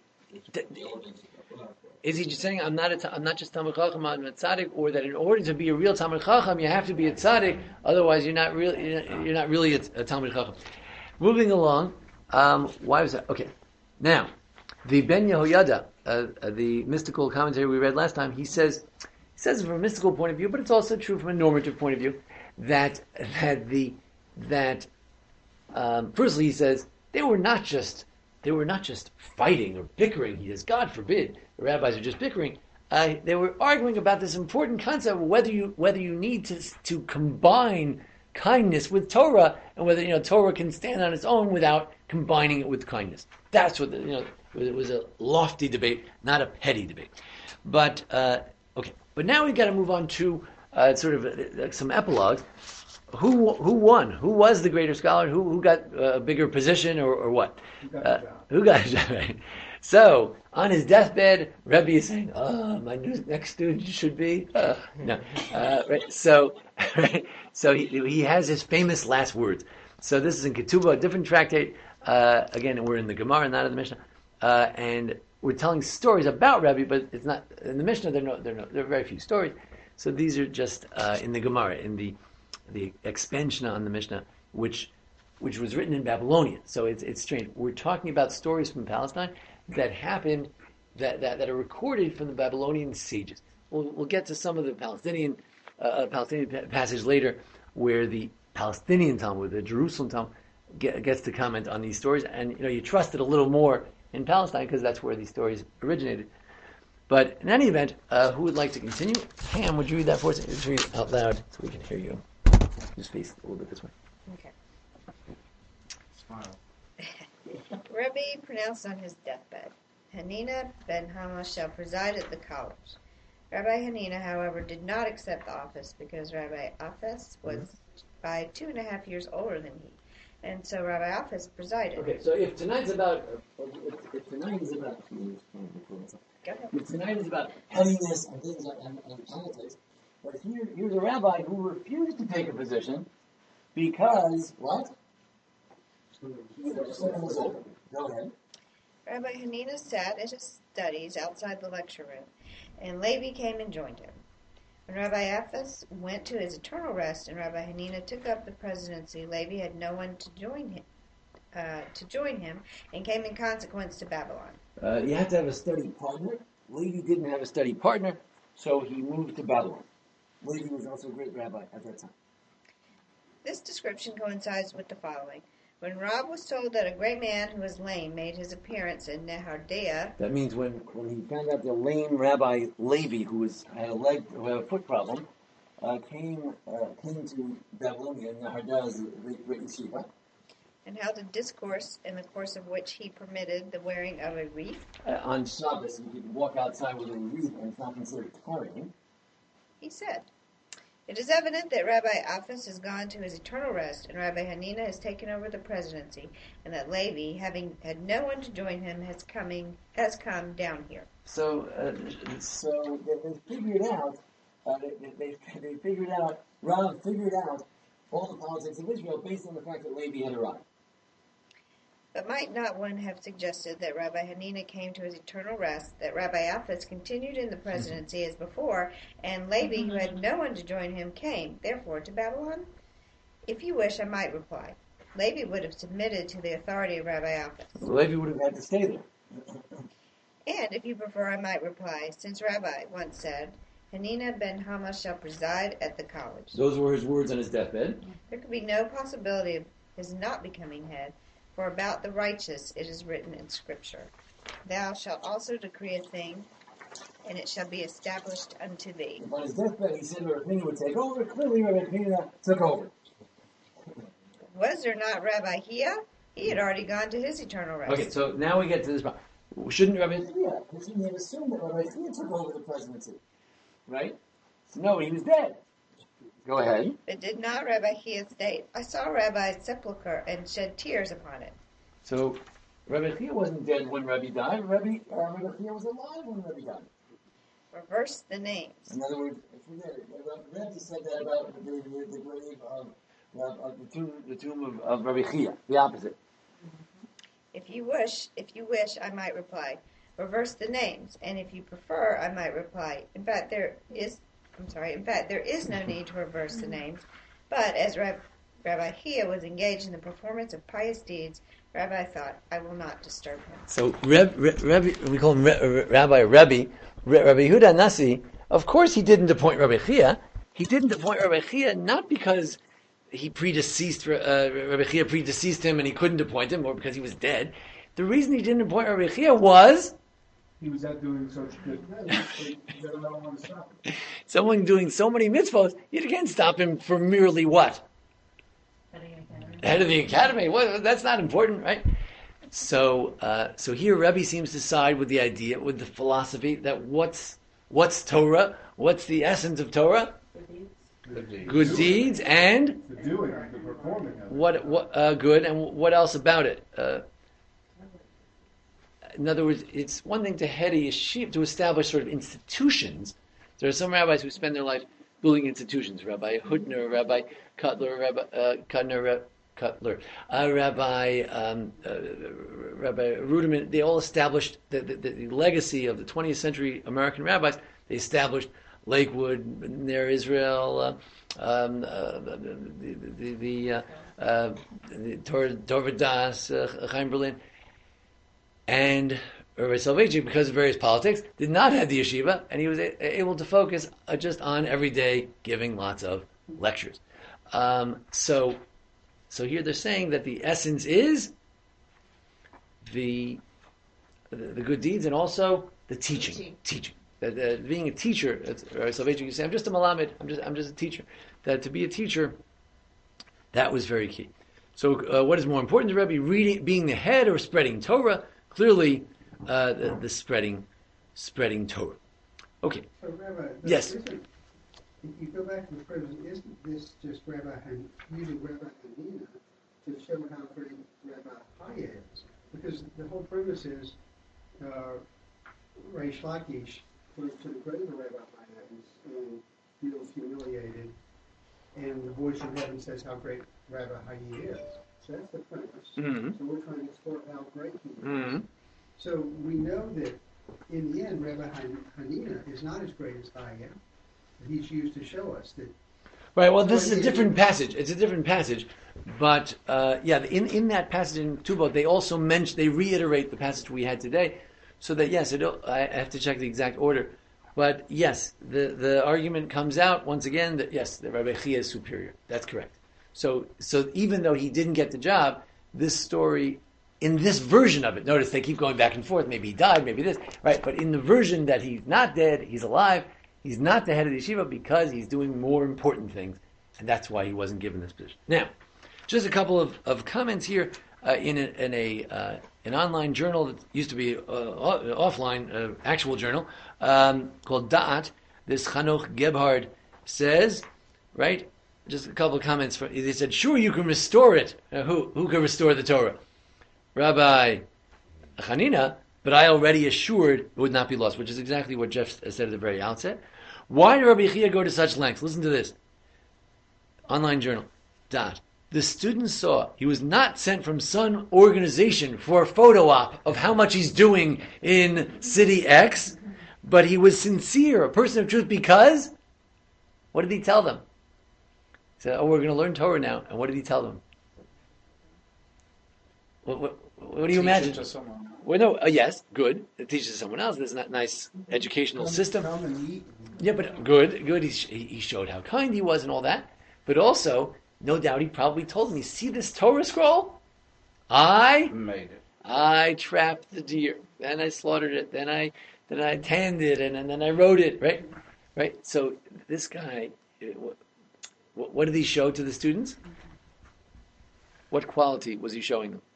is he just saying I'm not a, I'm not just Talmid Chacham, I'm a tzaddik, or that in order to be a real Talmid Chacham, you have to be a tzaddik, otherwise you're not really you're not really a, a Talmid Chacham. Moving along, um, why was that? Okay, now the Ben Yehoyada, uh, uh, the mystical commentary we read last time, he says he says from a mystical point of view, but it's also true from a normative point of view that that the that um, firstly he says they were not just they were not just fighting or bickering. He says, God forbid, the rabbis are just bickering. Uh, they were arguing about this important concept of whether you whether you need to to combine kindness with Torah, and whether you know Torah can stand on its own without combining it with kindness. That's what the, you know. It was a lofty debate, not a petty debate. But uh, okay, but now we've got to move on to uh, sort of uh, some epilogues. Who who won? Who was the greater scholar? Who who got a bigger position, or, or what? Who got uh, the job? Who got the job? Right. So, on his deathbed, Rebbe is saying, "Oh, my new, next student should be." Uh, no, uh, right? So, right? So he, he has his famous last words. So this is in Ketubah, a different tractate. Uh, again, we're in the Gemara, not in the Mishnah, uh, and we're telling stories about Rebbe, but it's not in the Mishnah. There are no, there are, no, there are very few stories. So these are just uh, in the Gemara, in the the expansion on the Mishnah, which which was written in Babylonian. So it's it's strange. We're talking about stories from Palestine that happened, that, that, that are recorded from the Babylonian sages. We'll, we'll get to some of the Palestinian uh, Palestinian passage later, where the Palestinian Talmud, the Jerusalem Talmud, get, gets to comment on these stories. And you know, you trust it a little more in Palestine because that's where these stories originated. But in any event, uh, who would like to continue? Pam, would you read that for us? Just read it out loud so we can hear you. Just face a little bit this way. Okay. Smile. Rebbe pronounced on his deathbed, Hanina ben Hama shall preside at the college. Rabbi Hanina, however, did not accept the office because Rabbi Aphes was by two and a half years older than he, and so Rabbi Aphes presided. Okay, so if tonight's about, uh, if, if tonight is about, Go ahead. if tonight is about pettiness and things like and, and politics, but here, here's a rabbi who refused to take a position because what? Go ahead. Rabbi Hanina sat at his studies outside the lecture room, and Levi came and joined him. When Rabbi Aphes went to his eternal rest and Rabbi Hanina took up the presidency, Levi had no one to join him, uh, to join him, and came in consequence to Babylon. Uh, you have to have a study partner. Levi didn't have a study partner, so he moved to Babylon. Levi was also a great rabbi at that time. This description coincides with the following. When Rob was told that a great man who was lame made his appearance in Nehardea, That means when, when he found out the lame Rabbi Levi, who was had a leg, who had a foot problem, uh, came uh, came to Babylonia, and Nehardea is a great, great yeshiva, and held a discourse in the course of which he permitted the wearing of a wreath, uh, on Shabbos, you could walk outside with a wreath, and it's not considered tarrying. he said, "It is evident that Rabbi Aphes has gone to his eternal rest, and Rabbi Hanina has taken over the presidency, and that Levi, having had no one to join him, has coming has come down here." So, uh, so they, they figured out, uh, they, they, they figured out, Rav figured out all the politics of Israel based on the fact that Levi had arrived. But might not one have suggested that Rabbi Hanina came to his eternal rest, that Rabbi Aphes continued in the presidency as before, and Levi, who had no one to join him, came, therefore, to Babylon? If you wish, I might reply. Levi would have submitted to the authority of Rabbi Aphes. Levi would have had to stay there. And if you prefer, I might reply, since Rabbi once said, Hanina ben Hama shall preside at the college. Those were his words on his deathbed. There could be no possibility of his not becoming head, for about the righteous it is written in Scripture, Thou shalt also decree a thing, and it shall be established unto thee. On his deathbed, he said Rabbi Hanina would take over. Clearly, Rabbi Hanina took over. Was there not Rabbi Hia? He had already gone to his eternal rest. Okay, so now we get to this part. Shouldn't Rabbi Hanina, because he had assumed that Rabbi Hanina took over the presidency, right? No, he was dead. Go ahead. But did not Rabbi Hia state, I saw Rabbi's sepulchre and shed tears upon it. So, Rabbi Hia wasn't dead when Rabbi died. Rabbi, uh, Rabbi Hia was alive when Rabbi died. Reverse the names. In other words, forget it. Rabbi said that about the, the, the grave of, of, of the tomb, the tomb of, of Rabbi Hia, the opposite. If you wish, if you wish, I might reply, reverse the names, and if you prefer, I might reply. In fact, there is, I'm sorry, in fact, there is no need to reverse the names, but as Rab, Rabbi Hia was engaged in the performance of pious deeds, Rabbi thought, I will not disturb him. So, Reb, Reb, Rabbi, we call him Re, Rabbi Rebbe, Re, Rabbi Yehuda Nasi. Of course, he didn't appoint Rabbi Hia. He didn't appoint Rabbi Hia not because he predeceased, uh, Rabbi Hia predeceased him and he couldn't appoint him, or because he was dead. The reason he didn't appoint Rabbi Hia was he was out doing such good things. So you don't want to stop him. Someone doing so many mitzvahs, you can't stop him for merely what? Head of the academy. Well, that's not important, right? So, uh, so here Rebbe seems to side with the idea, with the philosophy that what's what's Torah? What's the essence of Torah? Good deeds. Good deeds and The doing, the performing of it. what? What uh, good and what else about it? Uh, in other words, it's one thing to head a yeshiva, to establish sort of institutions. There are some rabbis who spend their life building institutions. Rabbi Hutner, Rabbi Cutler, Rabbi uh, Cutner, Rabbi Cutler, uh, Rabbi um, uh, Rabbi Ruderman. They all established the, the, the legacy of the twentieth century American rabbis. They established Lakewood, near Israel, uh, um, uh, the the, the, uh, uh, the Tor Tor Vodaas, uh, Chaim Berlin, and Rabbi Soloveitchik, because of various politics, did not have the yeshiva, and he was a- able to focus uh, just on every day giving lots of lectures. Um, so, so here they're saying that the essence is the the, the good deeds and also the teaching, teaching. teaching. That uh, being a teacher, Rabbi Soloveitchik, you say, I'm just a malamed, I'm just, I'm just a teacher. That to be a teacher, that was very key. So, uh, what is more important to Rebbe, reading, being the head or spreading Torah? Clearly, uh, the, the spreading, spreading Torah. Okay. So, Rabbi, yes. Isn't, if you go back to the present, isn't this just Rabbi Han, using Rabbi Hanina to show how great Rabbi Chaya is? Because the whole premise is uh, Reish Lakish goes to the grave of Rabbi Chaya and feels humiliated, and the voice of heaven says how great Rabbi Chaya is. So that's the premise. Mm-hmm. So we're trying to explore how great he is. Mm-hmm. So we know that in the end, Rabbi Hanina is not as great as Chaya. He's used to show us that. Right. Well, this is a different passage. It's a different passage, but uh, yeah, in in that passage in Tubot, they also mention, they reiterate the passage we had today, so that yes, it, I have to check the exact order, but yes, the the argument comes out once again that yes, the Rabbi Chia is superior. That's correct. So so even though he didn't get the job, this story, in this version of it, notice they keep going back and forth. Maybe he died, maybe this, right? But in the version that he's not dead, he's alive. He's not the head of the yeshiva because he's doing more important things, and that's why he wasn't given this position. Now, just a couple of, of comments here uh, in a, in a uh, an online journal that used to be uh, offline, uh, actual journal um, called Da'at. This Hanoch Gebhard says, right? Just a couple of comments. For, they said, "Sure, you can restore it. Uh, who who can restore the Torah? Rabbi Hanina." But I already assured it would not be lost, which is exactly what Jeff said at the very outset. Why did Rabbi Chia go to such lengths? Listen to this. Online journal. Dot. The students saw he was not sent from some organization for a photo op of how much he's doing in City X, but he was sincere, a person of truth, because what did he tell them? He said, oh, we're going to learn Torah now. And what did he tell them? What, what, what do you Teach it imagine? to someone else. Well, no, uh, yes, good. It teaches someone else. There's a nice educational Come- system. come and eat. Yeah, but good, good. He, sh- he showed how kind he was and all that. But also, no doubt, he probably told them, "You see this Torah scroll? I Made it. I trapped the deer, then I slaughtered it, then I then I tanned it, and, and then I wrote it." Right, right. So this guy, what, what did he show to the students? What quality was he showing them?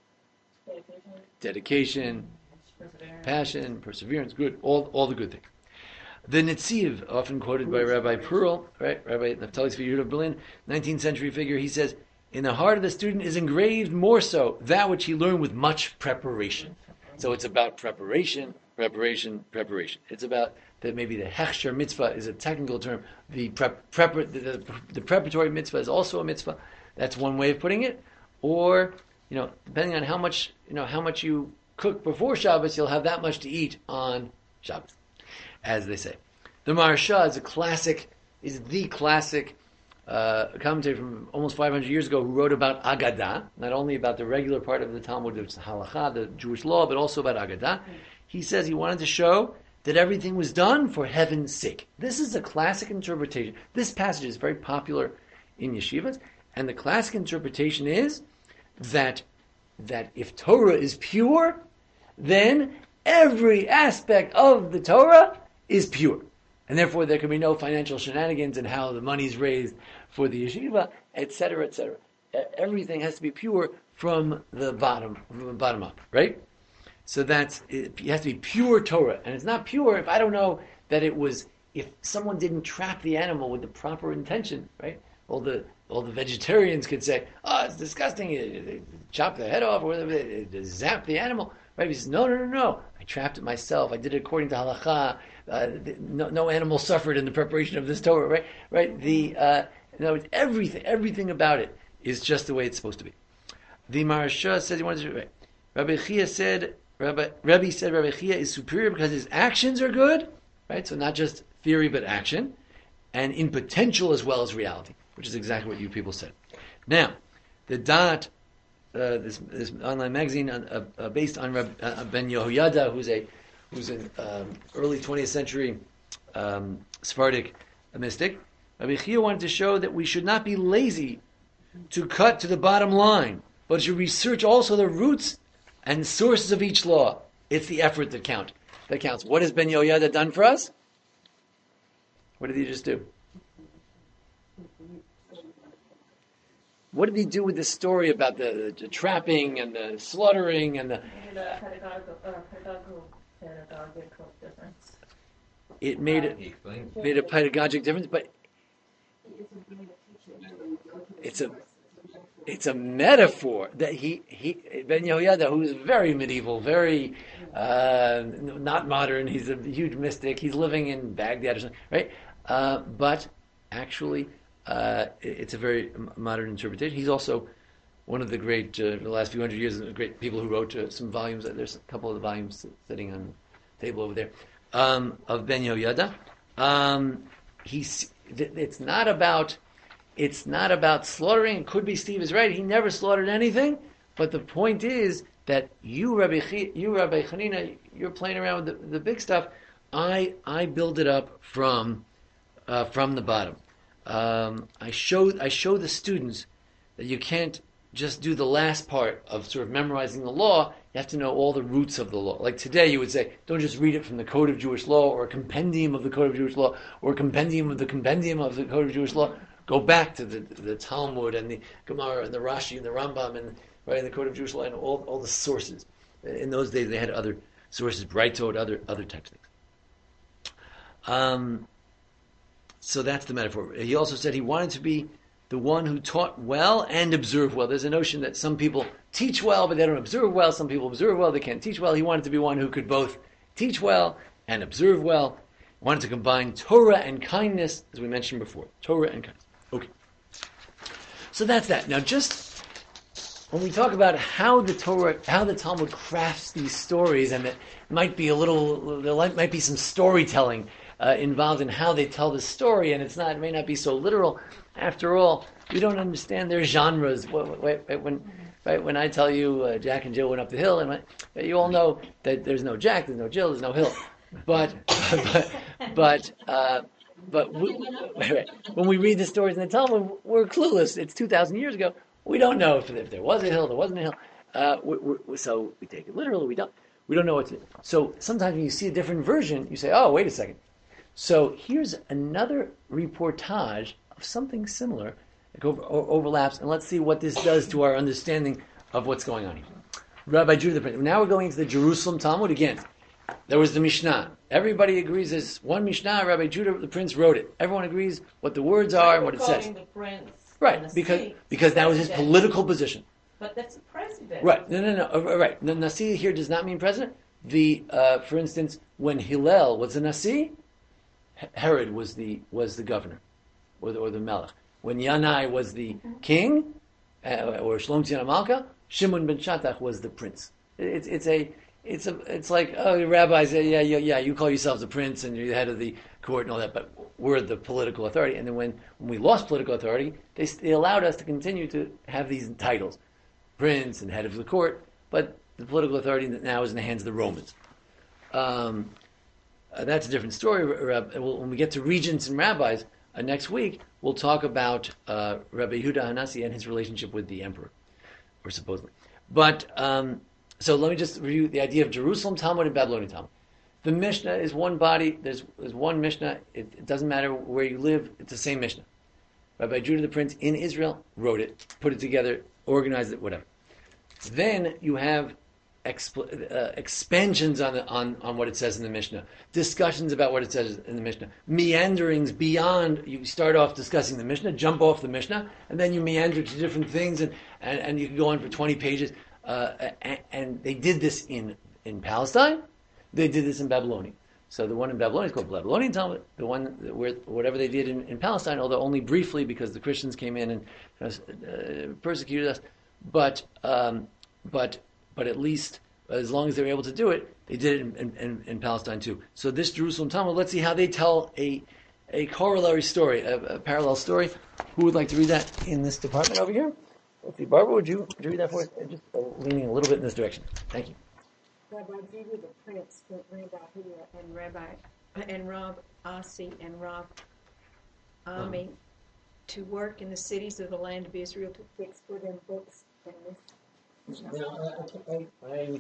Dedication, passion, perseverance, good, all all the good things. The Netziv, often quoted by Rabbi Pearl, right, Rabbi Naftali Tzvi of Berlin, nineteenth century figure, he says, in the heart of the student is engraved more so that which he learned with much preparation. So it's about preparation, preparation, preparation. It's about that maybe the Hechsher mitzvah is a technical term. The, prep, prep, the, the, the preparatory mitzvah is also a mitzvah. That's one way of putting it. Or, you know, depending on how much, you know, how much you cook before Shabbos, you'll have that much to eat on Shabbos, as they say. The Maharsha is a classic, is the classic uh, commentator from almost five hundred years ago who wrote about Agadah, not only about the regular part of the Talmud, of Halakha, the Jewish law, but also about Agadah. He says he wanted to show that everything was done for heaven's sake. This is a classic interpretation. This passage is very popular in yeshivas, and the classic interpretation is that that if Torah is pure, then every aspect of the Torah is pure. And therefore there can be no financial shenanigans in how the money's raised for the yeshiva, et cetera, et cetera. Everything has to be pure from the bottom, from the bottom up, right? So that's, it has to be pure Torah. And it's not pure if I don't know that it was, if someone didn't trap the animal with the proper intention, right? All the all the vegetarians could say, oh, it's disgusting, they chop the head off, or they zap the animal. Right? He says, no, no, no, no. I trapped it myself. I did it according to halacha. Uh, the, no, no animal suffered in the preparation of this Torah. Right? Right? The uh, in other words, everything, everything about it is just the way it's supposed to be. The Maharsha says he wanted to. Right. Rabbi Chia said. Rabbi, Rabbi said Rabbi Chia is superior because his actions are good. Right? So not just theory, but action, and in potential as well as reality, which is exactly what you people said. Now, the dot. Uh, this, this online magazine uh, uh, based on Reb, uh, Ben Yehoyada, who's a who's an um, early twentieth century um, Sephardic mystic. Rabbi Chia wanted to show that we should not be lazy to cut to the bottom line, but to research also the roots and sources of each law. It's the effort that count that counts. What has Ben Yehoyada done for us? What did he just do? What did he do with the story about the, the trapping and the slaughtering and the? Made a pedagogical, uh, pedagogical, pedagogical difference. It made it made a pedagogic difference, but it's a it's a metaphor that he he Ben Yehoyada, who's very medieval, very uh, not modern. He's a huge mystic. He's living in Baghdad or something, right? Uh, but actually. Uh, it's a very modern interpretation. He's also one of the great, uh, the last few hundred years, great people who wrote uh, some volumes. There's a couple of the volumes sitting on the table over there um, of Ben Yehoyada. Um, he's. It's not about. It's not about slaughtering. It could be Steve is right. He never slaughtered anything. But the point is that you, Rabbi, Ch- you, Rabbi Chanina, you're playing around with the, the big stuff. I I build it up from uh, from the bottom. Um, I show I show the students that you can't just do the last part of sort of memorizing the law. You have to know all the roots of the law. Like today, you would say, don't just read it from the Code of Jewish Law or a compendium of the Code of Jewish Law or a compendium of the compendium of the Code of Jewish Law. Go back to the, the Talmud and the Gemara and the Rashi and the Rambam and right in the Code of Jewish Law and all all the sources. In those days, they had other sources, Brightot, other other types of things. Um. So that's the metaphor. He also said he wanted to be the one who taught well and observed well. There's a notion that some people teach well, but they don't observe well. Some people observe well, they can't teach well. He wanted to be one who could both teach well and observe well. He wanted to combine Torah and kindness, as we mentioned before. Torah and kindness. Okay. So that's that. Now just when we talk about how the Torah, how the Talmud crafts these stories, and it might be a little, there might be some storytelling Uh, involved in how they tell the story, and it's not, it may not be so literal. After all, we don't understand their genres. When, right, when I tell you uh, Jack and Jill went up the hill, and when, you all know that there's no Jack, there's no Jill, there's no hill. But, but, but, uh, but we, right, when we read the stories in the Talmud, we're clueless. It's two thousand years ago. We don't know if, if there was a hill, there wasn't a hill. Uh, we, we, so we take it literally. We don't. We don't know what to. So sometimes when you see a different version, you say, "Oh, wait a second." So here's another reportage of something similar that over, overlaps, and let's see what this does to our understanding of what's going on here. Rabbi Judah the Prince. Now we're going to the Jerusalem Talmud again. There was the Mishnah. Everybody agrees there's one Mishnah. Rabbi Judah the Prince wrote it. Everyone agrees what the words are and what it says. The prince right, because because that was his political position. But that's a president. Right. No, no, no. Uh, right. The Nasi here does not mean president. The uh, for instance, when Hillel was a Nasi, Herod was the was the governor, or the, or the melech. When Yanai was the king, uh, or Shlom Tzina Malka, Shimon ben Shattach was the prince. It's it's a it's a it's like oh the rabbis say yeah yeah yeah you call yourselves a prince and you're the head of the court and all that, but we're the political authority. And then when, when we lost political authority, they they allowed us to continue to have these titles, prince and head of the court, but the political authority now is in the hands of the Romans. Um, Uh, that's a different story. When we get to regents and rabbis uh, next week, we'll talk about uh, Rabbi Yehuda Hanasi and his relationship with the emperor, or supposedly. But um, so let me just review the idea of Jerusalem Talmud and Babylonian Talmud. The Mishnah is one body. There's, there's one Mishnah. It, it doesn't matter where you live. It's the same Mishnah. Rabbi Judah the Prince in Israel wrote it, put it together, organized it, whatever. Then you have Expl- uh, expansions on, the, on on what it says in the Mishnah, discussions about what it says in the Mishnah, meanderings beyond. You start off discussing the Mishnah, jump off the Mishnah, and then you meander to different things, and, and, and you can go on for twenty pages uh, and, and they did this in, in Palestine. They did this in Babylonia. So the one in Babylonia is called Babylonian Talmud. The one where whatever they did in, in Palestine, although only briefly because the Christians came in and uh, persecuted us, but um, but but at least as long as they were able to do it, they did it in, in, in Palestine too. So this Jerusalem Talmud, let's see how they tell a a corollary story, a, a parallel story. Who would like to read that in this department over here? Let's see, Barbara, would you, would you read that for us? Just uh, leaning a little bit in this direction. Thank you. Rabbi Zivu the prince sent Rabbi Hia and Rabbi and Rav Asi and Rav Ami um, to work in the cities of the land of Israel to fix for them books and this. Now, I, I, I,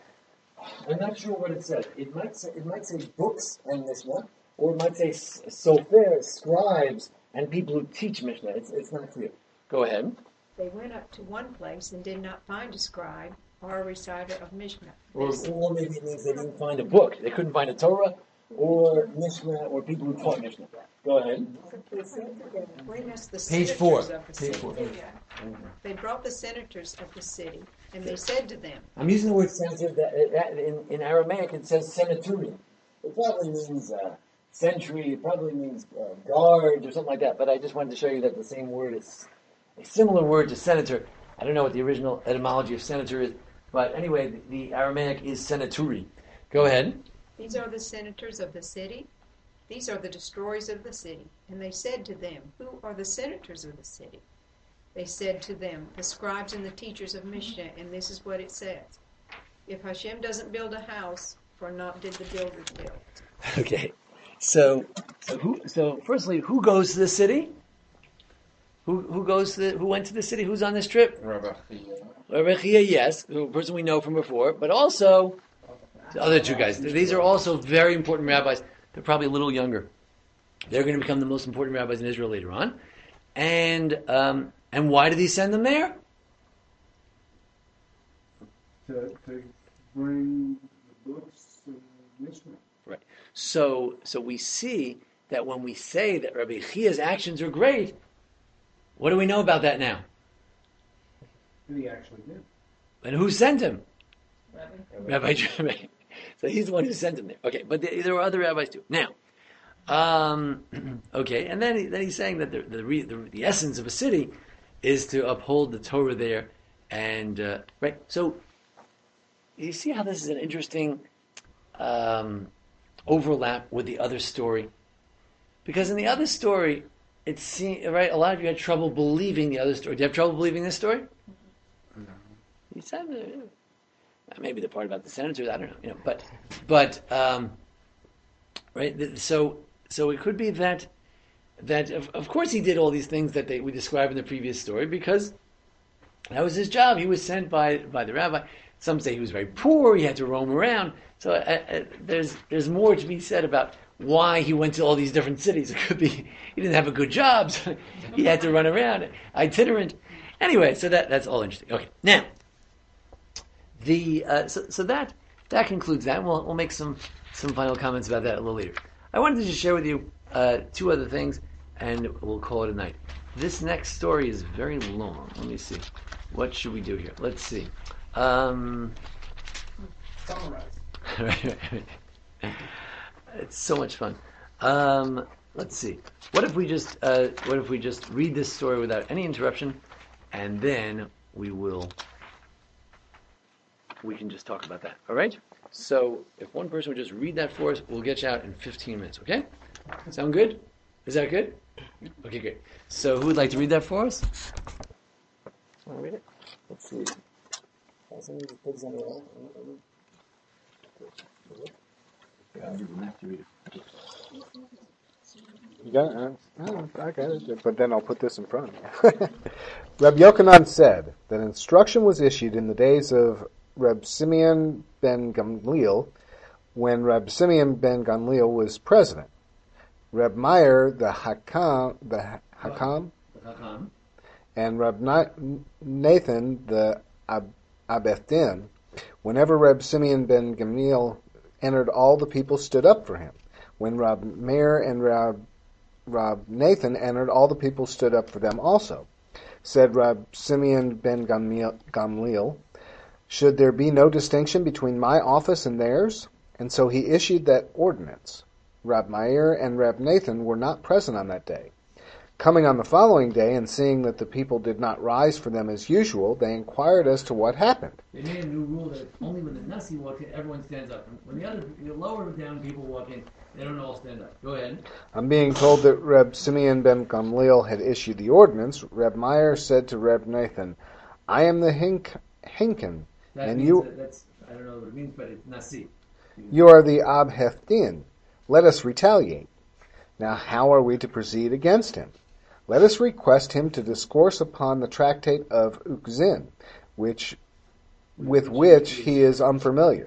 I'm not sure what it says. It might say, it might say books and Mishnah, or it might say sofer, scribes, and people who teach Mishnah. It's, it's not clear. Go ahead. They went up to one place and did not find a scribe or a reciter of Mishnah. Or, or maybe it means they didn't find a book. They couldn't find a Torah or Mishnah or people who taught Mishnah. Go ahead. They said to them, bring us the Page senators four. of the Page city. four. They brought the senators of the city, and they said to them, I'm using the word senator. That, that in, in Aramaic it says senaturian. It probably means uh, century. It probably means uh, guard or something like that. But I just wanted to show you that the same word is a similar word to senator. I don't know what the original etymology of senator is. But anyway, the, the Aramaic is senaturi. Go ahead. these are the senators of the city. These are the destroyers of the city. And they said to them, who are the senators of the city? They said to them, the scribes and the teachers of Mishnah, and this is what it says. If Hashem doesn't build a house, for not did the builders build. Okay. So, so who? So, firstly, who goes to the city? Who who goes to the, who went to the city? Who's on this trip? Rabbi Chia. Rabbi Chia, yes, a person we know from before, but also the other two guys. These are also very important rabbis. They're probably a little younger. They're going to become the most important rabbis in Israel later on. And um, and why did he send them there? To, to bring the books and Mishnah. Right. So so we see that when we say that Rabbi Chia's actions are great, what do we know about that now? And he actually did. And who sent him? Rabbi. Rabbi Jeremy. So he's the one who sent him there. Okay, but there, there were other rabbis too. Now, um, okay, and then he, then he's saying that the the, re, the the essence of a city is to uphold the Torah there, and uh, right. So you see how this is an interesting um, overlap with the other story, because in the other story, it seems right. A lot of you had trouble believing the other story. Do you have trouble believing this story? No. You said uh, maybe the part about the senators. I don't know. You know, but but um, right. So so it could be that that of, of course he did all these things that they, we described in the previous story because that was his job. He was sent by by the rabbi. Some say he was very poor. He had to roam around. So uh, uh, there's there's more to be said about why he went to all these different cities. It could be he didn't have a good job, so he had to run around, itinerant. Anyway, so that that's all interesting. Okay, now the uh, so, so that that concludes that. We'll we'll make some some final comments about that a little later. I wanted to just share with you uh, two other things, and we'll call it a night. This next story is very long. Let me see. What should we do here? Let's see. Um, Summarize. It's so much fun. Um, let's see. What if we just uh, what if we just read this story without any interruption, and then we will we can just talk about that. All right. So if one person would just read that for us, we'll get you out in fifteen minutes. Okay? Sound good? Is that good? Okay, great. So who would like to read that for us? Want to read it? Let's see. Somebody just puts it on the wall. You got it? Uh, oh, I got it. But then I'll put this in front of you. Reb Yochanan said that instruction was issued in the days of Reb Simeon ben Gamliel when Reb Simeon ben Gamliel was president. Reb Meir, the Hakam, the Hakam, and Reb Nathan, the Ab- Abethin, whenever Reb Simeon ben Gamliel entered, all the people stood up for him. When Rab Meir and Rab, Rab Nathan entered, all the people stood up for them also. Said Rab Simeon ben Gamliel, Gamliel Should there be no distinction between my office and theirs? And so he issued that ordinance. Rab Meir and Rab Nathan were not present on that day. Coming on the following day and seeing that the people did not rise for them as usual, they inquired as to what happened. They made a new rule that only when the Nasi walks in, everyone stands up. When the other, the lower down people walk in, they don't all stand up. Go ahead. On being told that Reb Simeon ben Gamliel had issued the ordinance, Reb Meir said to Reb Nathan, I am the hink, Hinkin, That and means you that, that's, I don't know what it means, but it's Nasi. you are the Ab Hethdin. Let us retaliate. Now how are we to proceed against him? Let us request him to discourse upon the tractate of Ukzin, which, with which he is unfamiliar.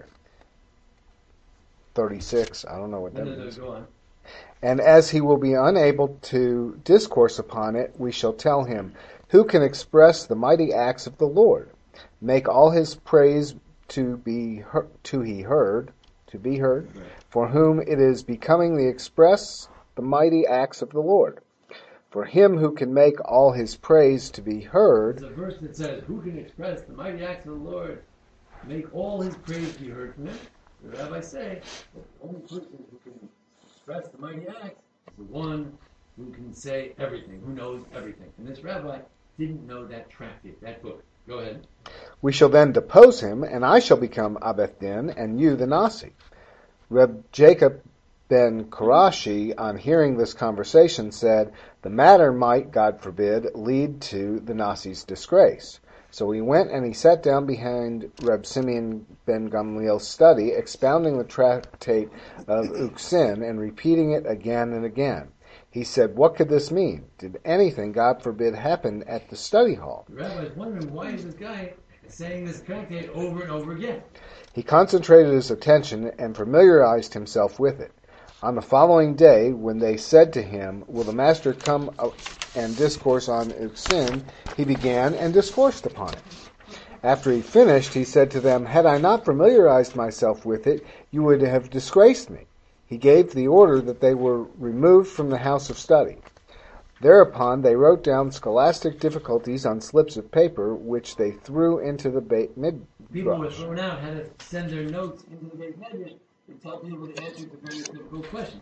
thirty-six, I don't know what that No, no, no, means. go on. And as he will be unable to discourse upon it, we shall tell him, who can express the mighty acts of the Lord? Make all his praise to be heard, to he heard, to be heard, for whom it is becoming to express the mighty acts of the Lord. For him who can make all his praise to be heard. There's a verse that says, who can express the mighty acts of the Lord? Make all his praise be heard from him. The rabbis say, that the only person who can express the mighty acts is the one who can say everything, who knows everything. And this rabbi didn't know that tractate, that book. Go ahead. We shall then depose him, and I shall become Abethdin, and you the Nasi. Reb Jacob ben Korashi, on hearing this conversation, said, the matter might, God forbid, lead to the Nasi's disgrace. So he went and he sat down behind Reb Simeon ben Gamliel's study, expounding the tractate of Uksin and repeating it again and again. He said, what could this mean? Did anything, God forbid, happen at the study hall? The rabbi is wondering, why is this guy saying this tractate over and over again? He concentrated his attention and familiarized himself with it. On the following day, when they said to him, will the master come and discourse on Uksin, he began and discoursed upon it. After he finished, he said to them, had I not familiarized myself with it, you would have disgraced me. He gave the order that they were removed from the house of study. Thereupon they wrote down scholastic difficulties on slips of paper, which they threw into the Beit Midrash. People were thrown out, had to send their notes into the Beit Midrash and tell people the answers to various difficult questions.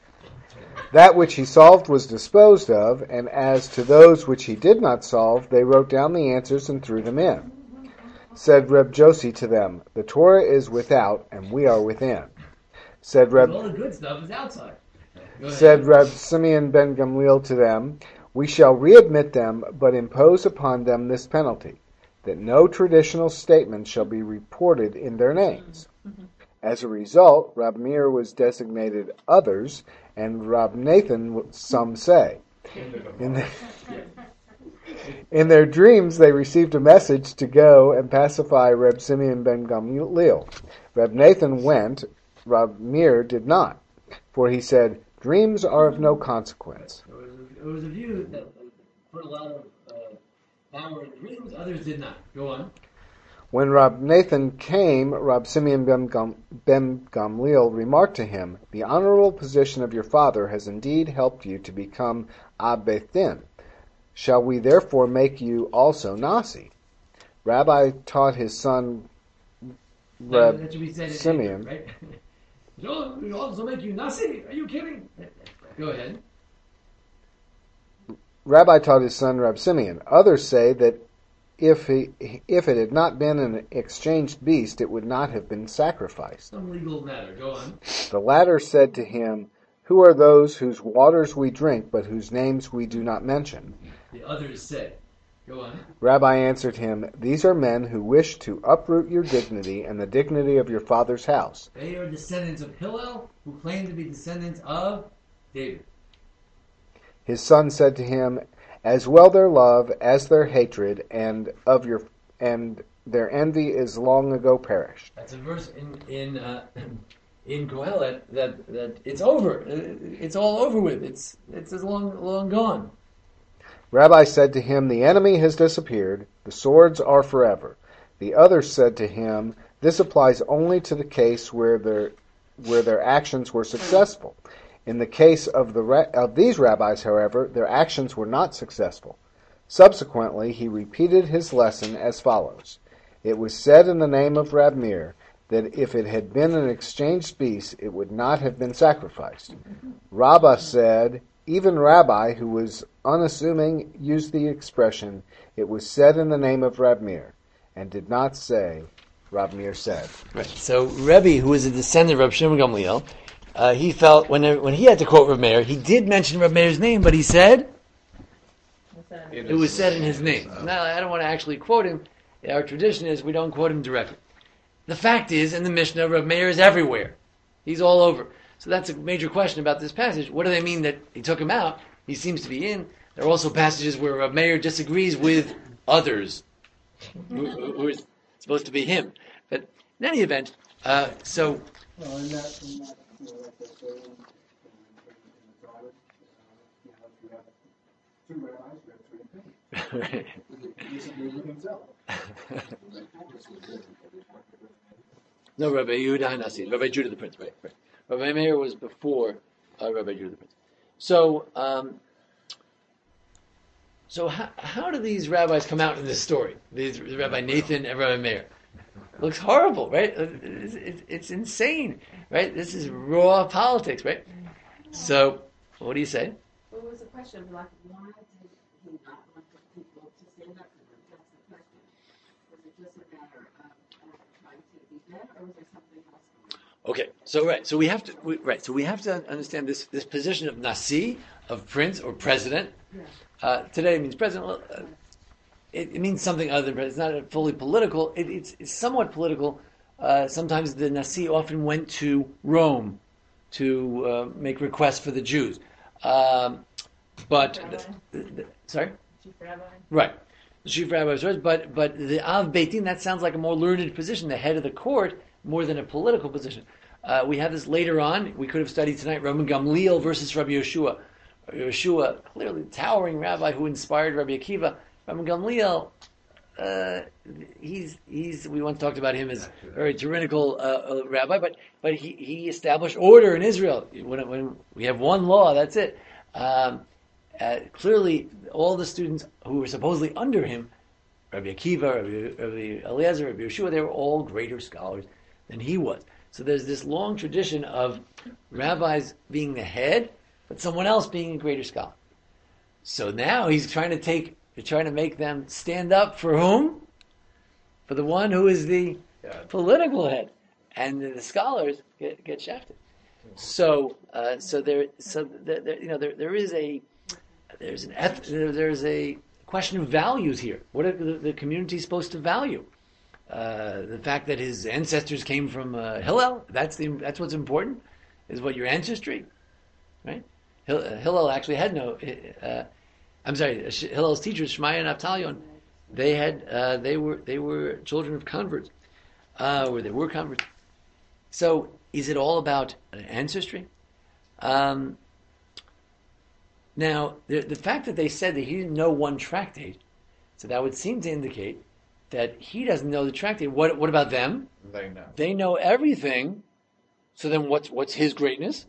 That which he solved was disposed of, and as to those which he did not solve, they wrote down the answers and threw them in. Said Reb Josi to them, the Torah is without, and we are within. Said Reb, all the good stuff is outside. said Reb Simeon ben Gamliel to them, we shall readmit them, but impose upon them this penalty, that no traditional statement shall be reported in their names. Mm-hmm. As a result, Rab Meir was designated others, and Rab Nathan, some say. In their, in their dreams, they received a message to go and pacify Reb Simeon ben Gamliel. Reb Nathan went, Rab Meir did not, for he said, dreams are of no consequence. There was a, there was a view that put a lot of uh, power in dreams, others did not. Go on. When Rab Nathan came, Rab Simeon ben, Gam, ben Gamliel remarked to him, the honorable position of your father has indeed helped you to become Abethin. Shall we therefore make you also Nasi? Rabbi taught his son Reb that should be said in Simeon. Hebrew, right? So we also make you Nasi? Are you kidding? Go ahead. Rabbi taught his son Reb Simeon. Others say that if he, if it had not been an exchanged beast, it would not have been sacrificed. Some legal matter. Go on. The latter said to him, who are those whose waters we drink, but whose names we do not mention? The others said. Go on. Rabbi answered him, these are men who wish to uproot your dignity and the dignity of your father's house. They are descendants of Hillel, who claim to be descendants of David. His son said to him, as well their love as their hatred and of your and their envy is long ago perished. That's a verse in in uh, in Kohelet that that it's over. It's all over with. It's it's as long long gone. Rabbi said to him, the enemy has disappeared. The swords are forever. The others said to him, this applies only to the case where their where their actions were successful. In the case of the of these rabbis, however, their actions were not successful. Subsequently, he repeated his lesson as follows. It was said in the name of Rab Meir that if it had been an exchanged piece, it would not have been sacrificed. Rabbah said, even Rabbi, who was unassuming, used the expression, it was said in the name of Rab Meir, and did not say, Rab Meir said. Right. So Rebbe, who was a descendant of Reb Shimon Gamliel, uh, he felt when when he had to quote Reb Meir, he did mention Reb Meir's name, but he said it was said in his name. Now, I don't want to actually quote him. Our tradition is we don't quote him directly. The fact is, in the Mishnah, Reb Meir is everywhere. He's all over. So that's a major question about this passage. What do they mean that he took him out? He seems to be in. There are also passages where Reb Meir disagrees with others, who, who is supposed to be him. But in any event, uh, so... Well, in that, in that, you know, like they say in, in, in the Talmud, uh, you know, if you have two rabbis, you have three opinions. He disagrees with himself. No, Rabbi Yehuda Hanassi, Rabbi Judah the Prince, right, right. Rabbi Meir was before uh, Rabbi Judah the Prince. So, um, so how, how do these rabbis come out in this story? These Rabbi Nathan and Rabbi Meir. Looks horrible, right? It's, it's, it's insane, right? This is raw politics, right? So, what do you say? Well, it was a question of like, why did he not want the people to stand up for him? That's the question. Was it just a matter of uh, trying to be dead, or was there something else going on? Okay, so right, so we have to we, right, so we have to understand this this position of Nasi, of prince or president. Yeah. Uh, today it means president. Well, uh, it, it means something other than president. It's not fully political. It, it's, it's somewhat political. Uh, sometimes the Nasi often went to Rome to uh, make requests for the Jews. Um, but the, the, the, sorry, Chief Rabbi. right, the chief rabbi of sorts. But but the Av Beit Din, that sounds like a more learned position, the head of the court, more than a political position. Uh, we have this later on. We could have studied tonight Rabbi Gamliel versus Rabbi Yeshua. Rabbi Yeshua, clearly the towering rabbi who inspired Rabbi Akiva. Rabbi Gamliel, uh, he's he's. We once talked about him as a very tyrannical uh, uh, rabbi, but but he, he established order in Israel. When when we have one law, that's it. Um, uh, clearly, all the students who were supposedly under him, Rabbi Akiva, Rabbi, Rabbi Eliezer, Rabbi Yeshua, they were all greater scholars than he was. So there's this long tradition of rabbis being the head, but someone else being a greater scholar. So now he's trying to take, he's trying to make them stand up for whom? For the one who is the political head, and the scholars get, get shafted. So, uh, so there, so there, there, you know, there, there is a, there's an, eth- there's a question of values here. What are the, the community supposed to value? Uh, the fact that his ancestors came from uh, Hillel, that's the that's what's important, is what your ancestry, right? Hill, uh, Hillel actually had no. Uh, I'm sorry, Hillel's teachers Shmaya and Avtalion, they had uh, they were they were children of converts, uh, or they were converts. So is it all about ancestry? Um, now the the fact that they said that he didn't know one tractate, so that would seem to indicate that he doesn't know the tractate. What what about them? They know. They know everything. So then what's what's his greatness?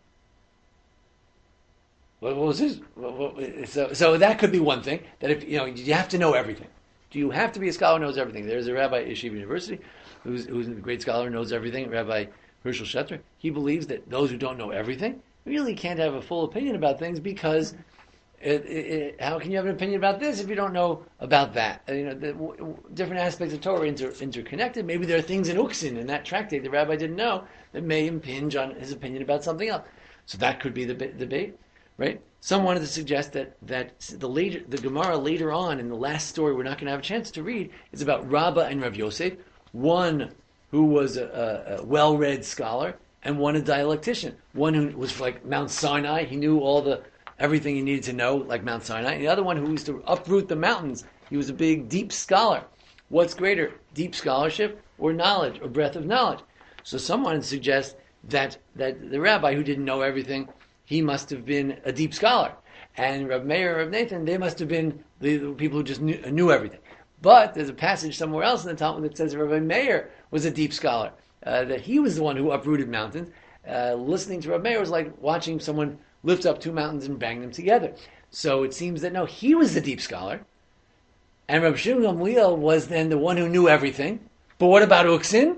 What, what was his? What, what, so, so that could be one thing. That if you know, you have to know everything. Do you have to be a scholar who knows everything? There's a rabbi at Yeshiva University who's who's a great scholar, knows everything. Rabbi Herschel Shetzer. He believes that those who don't know everything really can't have a full opinion about things because It, it, it, how can you have an opinion about this if you don't know about that? Uh, you know, the w- w- different aspects of Torah are inter- interconnected. Maybe there are things in Uksin, in that tractate, the rabbi didn't know, that may impinge on his opinion about something else. So that could be the b- debate, right? Some wanted to suggest that that the later the Gemara later on in the last story we're not going to have a chance to read is about Rabbah and Rav Yosef, one who was a, a, a well-read scholar and one a dialectician, one who was like Mount Sinai. He knew all the everything he needed to know, like Mount Sinai. And the other one who used to uproot the mountains. He was a big, deep scholar. What's greater, deep scholarship or knowledge, or breadth of knowledge? So someone suggests that that the rabbi who didn't know everything, he must have been a deep scholar. And Rav Meir and Rav Nathan, they must have been the, the people who just knew, knew everything. But there's a passage somewhere else in the Talmud that says Rav Meir was a deep scholar, uh, that he was the one who uprooted mountains. Uh, listening to Rav Meir was like watching someone lift up two mountains and bang them together. So it seems that no, he was the deep scholar, And Reb Shimon Gamliel was then the one who knew everything. But what about Uksin?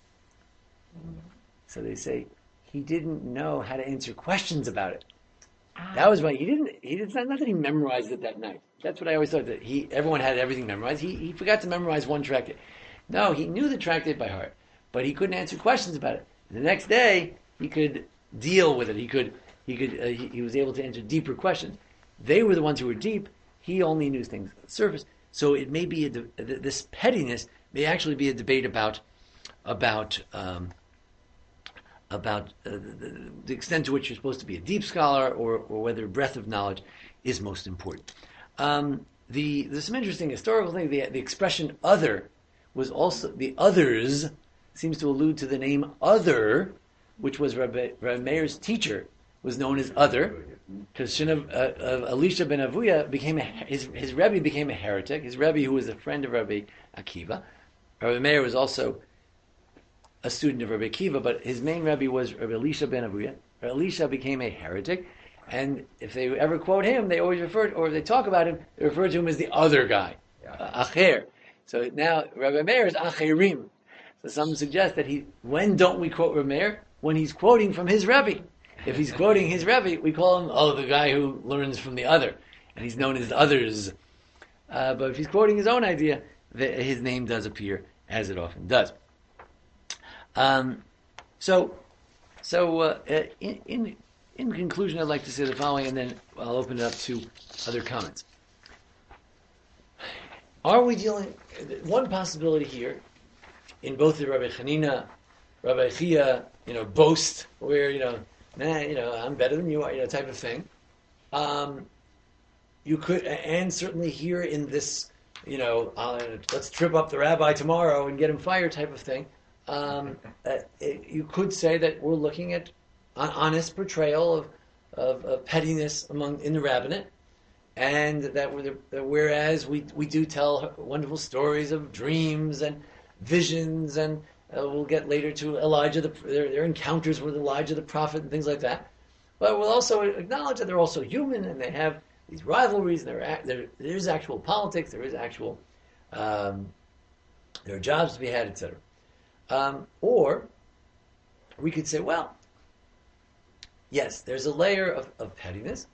So they say he didn't know how to answer questions about it. That was why he didn't. He did not, not that he memorized it that night. That's what I always thought, that he everyone had everything memorized. He he forgot to memorize one tractate. No, he knew the tractate by heart, but he couldn't answer questions about it. The next day he could deal with it. He could he could uh, he, he was able to answer deeper questions. They were the ones who were deep. He only knew things on the surface. So it may be a de- this pettiness may actually be a debate about about. Um, about uh, the, the extent to which you're supposed to be a deep scholar, or, or whether breadth of knowledge is most important. Um, the there's some interesting historical thing. The, the expression "other" was also the others seems to allude to the name "other," which was Rabbi, Rabbi Meir's teacher was known as Other, because uh, uh, Elisha ben Avuya became a, his his Rebbe became a heretic. His Rebbe, who was a friend of Rabbi Akiva, Rabbi Meir was also a student of Rabbi Akiva, but his main Rebbe was Rabbi Elisha ben Avuya. Rabbi Elisha became a heretic, and if they ever quote him, they always refer, or if they talk about him, they refer to him as the other guy, uh, Acher. So now Rabbi Meir is Acherim. So some suggest that he, when don't we quote Rabbi Meir? When he's quoting from his Rebbe. If he's quoting his Rebbe, we call him, oh, the guy who learns from the other, and he's known as others. Uh, but if he's quoting his own idea, the, his name does appear, as it often does. Um, so, so uh, in, in in conclusion, I'd like to say the following, and then I'll open it up to other comments. Are we dealing? One possibility here, in both the Rabbi Hanina, Rabbi Chia, you know, boast, where you know, nah, you know, I'm better than you, you know, type of thing. Um, you could, and certainly here in this, you know, uh, let's trip up the rabbi tomorrow and get him fired, type of thing. Um, uh, it, you could say that we're looking at an honest portrayal of, of, of pettiness among in the rabbinate, and that, we're the, that whereas we we do tell wonderful stories of dreams and visions, and uh, we'll get later to Elijah, the, their, their encounters with Elijah the prophet and things like that. But we'll also acknowledge that they're also human, and they have these rivalries, and there, there, there is actual politics, there is actual um, there are jobs to be had, et cetera. Um, or we could say, well, yes, there's a layer of, of pettiness,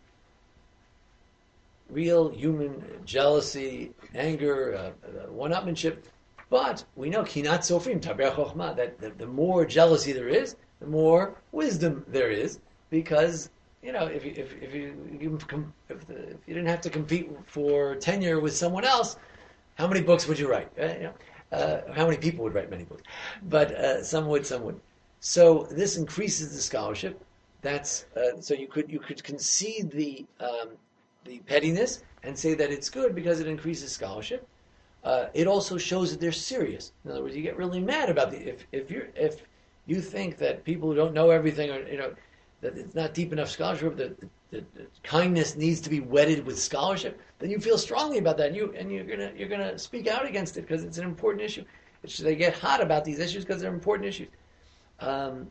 real human jealousy, anger, uh, uh, one-upmanship, but we know kinat sofrim taber chokhmah, that the, the more jealousy there is, the more wisdom there is, because you know if you, if, if you if, the, if you didn't have to compete for tenure with someone else, how many books would you write? Uh, you know, Uh, how many people would write many books? But uh, some would, some would. So this increases the scholarship. That's uh, so you could you could concede the um, the pettiness and say that it's good because it increases scholarship. Uh, it also shows that they're serious. In other words, you get really mad about the if if you if you think that people who don't know everything, or you know that it's not deep enough scholarship, that the, the, the kindness needs to be wedded with scholarship, then you feel strongly about that, and you and you're gonna you're gonna speak out against it because it's an important issue. It's, they get hot about these issues because they're important issues. Um,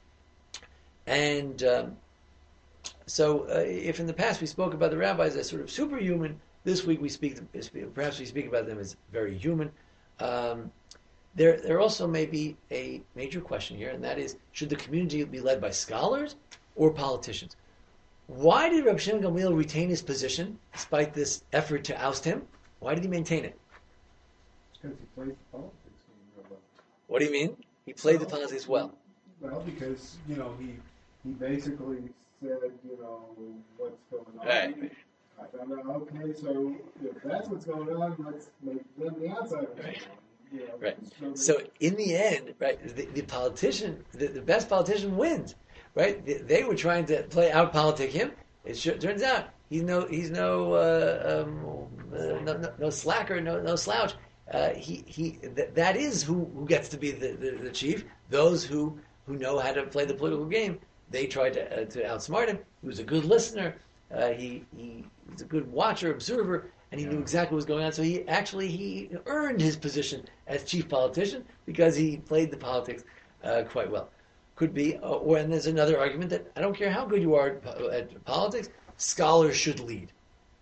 and um, so, uh, if in the past we spoke about the rabbis as sort of superhuman, this week we speak perhaps we speak about them as very human. Um, there, there also may be a major question here, and that is: should the community be led by scholars or politicians? Why did Reb Shimon Gamliel retain his position despite this effort to oust him? Why did he maintain it? Because he played the politics game real well. What do you mean? He played well, the politics well. Well, because, you know, he he basically said, you know, what's going on. Right. I found out, okay, so if that's what's going on, let's make them the outsiders. Right. You know, Right. so So in the end, right, the, the politician, the, the best politician wins. Right? They, they were trying to play out politic him. It sure, turns out he's no he's no uh, um, uh, no, no, no slacker, no no slouch. Uh, he he th- that is who, who gets to be the, the, the chief. Those who, who know how to play the political game. They tried to uh, to outsmart him. He was a good listener. Uh, he he was a good watcher, observer, and he knew exactly what was going on. So he actually he earned his position as chief politician because he played the politics uh, quite well. Could be, uh, or and there's another argument that I don't care how good you are at, at politics, scholars should lead.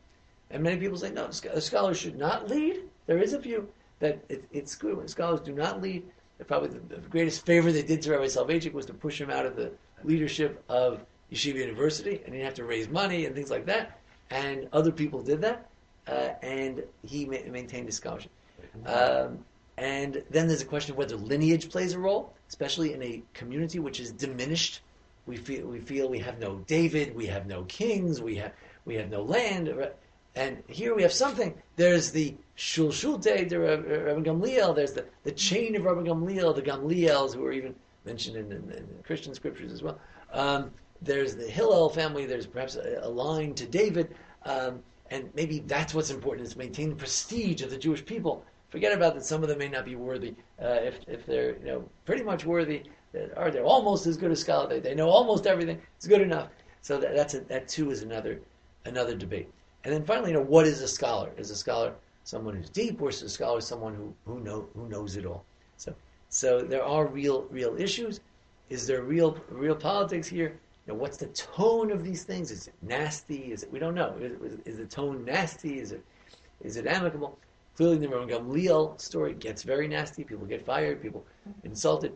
And many people say, no, sc- scholars should not lead. There is a view that it, it's good when scholars do not lead. Probably the, the greatest favor they did to Rabbi Soloveitchik was to push him out of the leadership of Yeshiva University, and he had to raise money and things like that. And other people did that, uh, and he ma- maintained his scholarship. Um, and then there's a question of whether lineage plays a role, especially in a community which is diminished. We feel we feel we have no David, we have no kings, we have we have no land, and here we have something. There's the Shulshulte, the Rabbi Gamliel. There's the, the chain of Rabbi Gamliel, the Gamliels who are even mentioned in, in, in Christian scriptures as well. Um, there's the Hillel family. There's perhaps a, a line to David, um, and maybe that's what's important: is maintain the prestige of the Jewish people. Forget about that. Some of them may not be worthy. Uh, if if they're you know pretty much worthy, or they're almost as good as scholar. They, they know almost everything. It's good enough. So that that's a, that too is another another debate. And then finally, you know, what is a scholar? Is a scholar someone who's deep, or is a scholar someone who who know who knows it all? So so there are real real issues. Is there real real politics here? You know, what's the tone of these things? Is it nasty? Is it we don't know? Is, is the tone nasty? Is it is it amicable? Clearly, the Rabbi Gamliel story gets very nasty. People get fired. People insulted.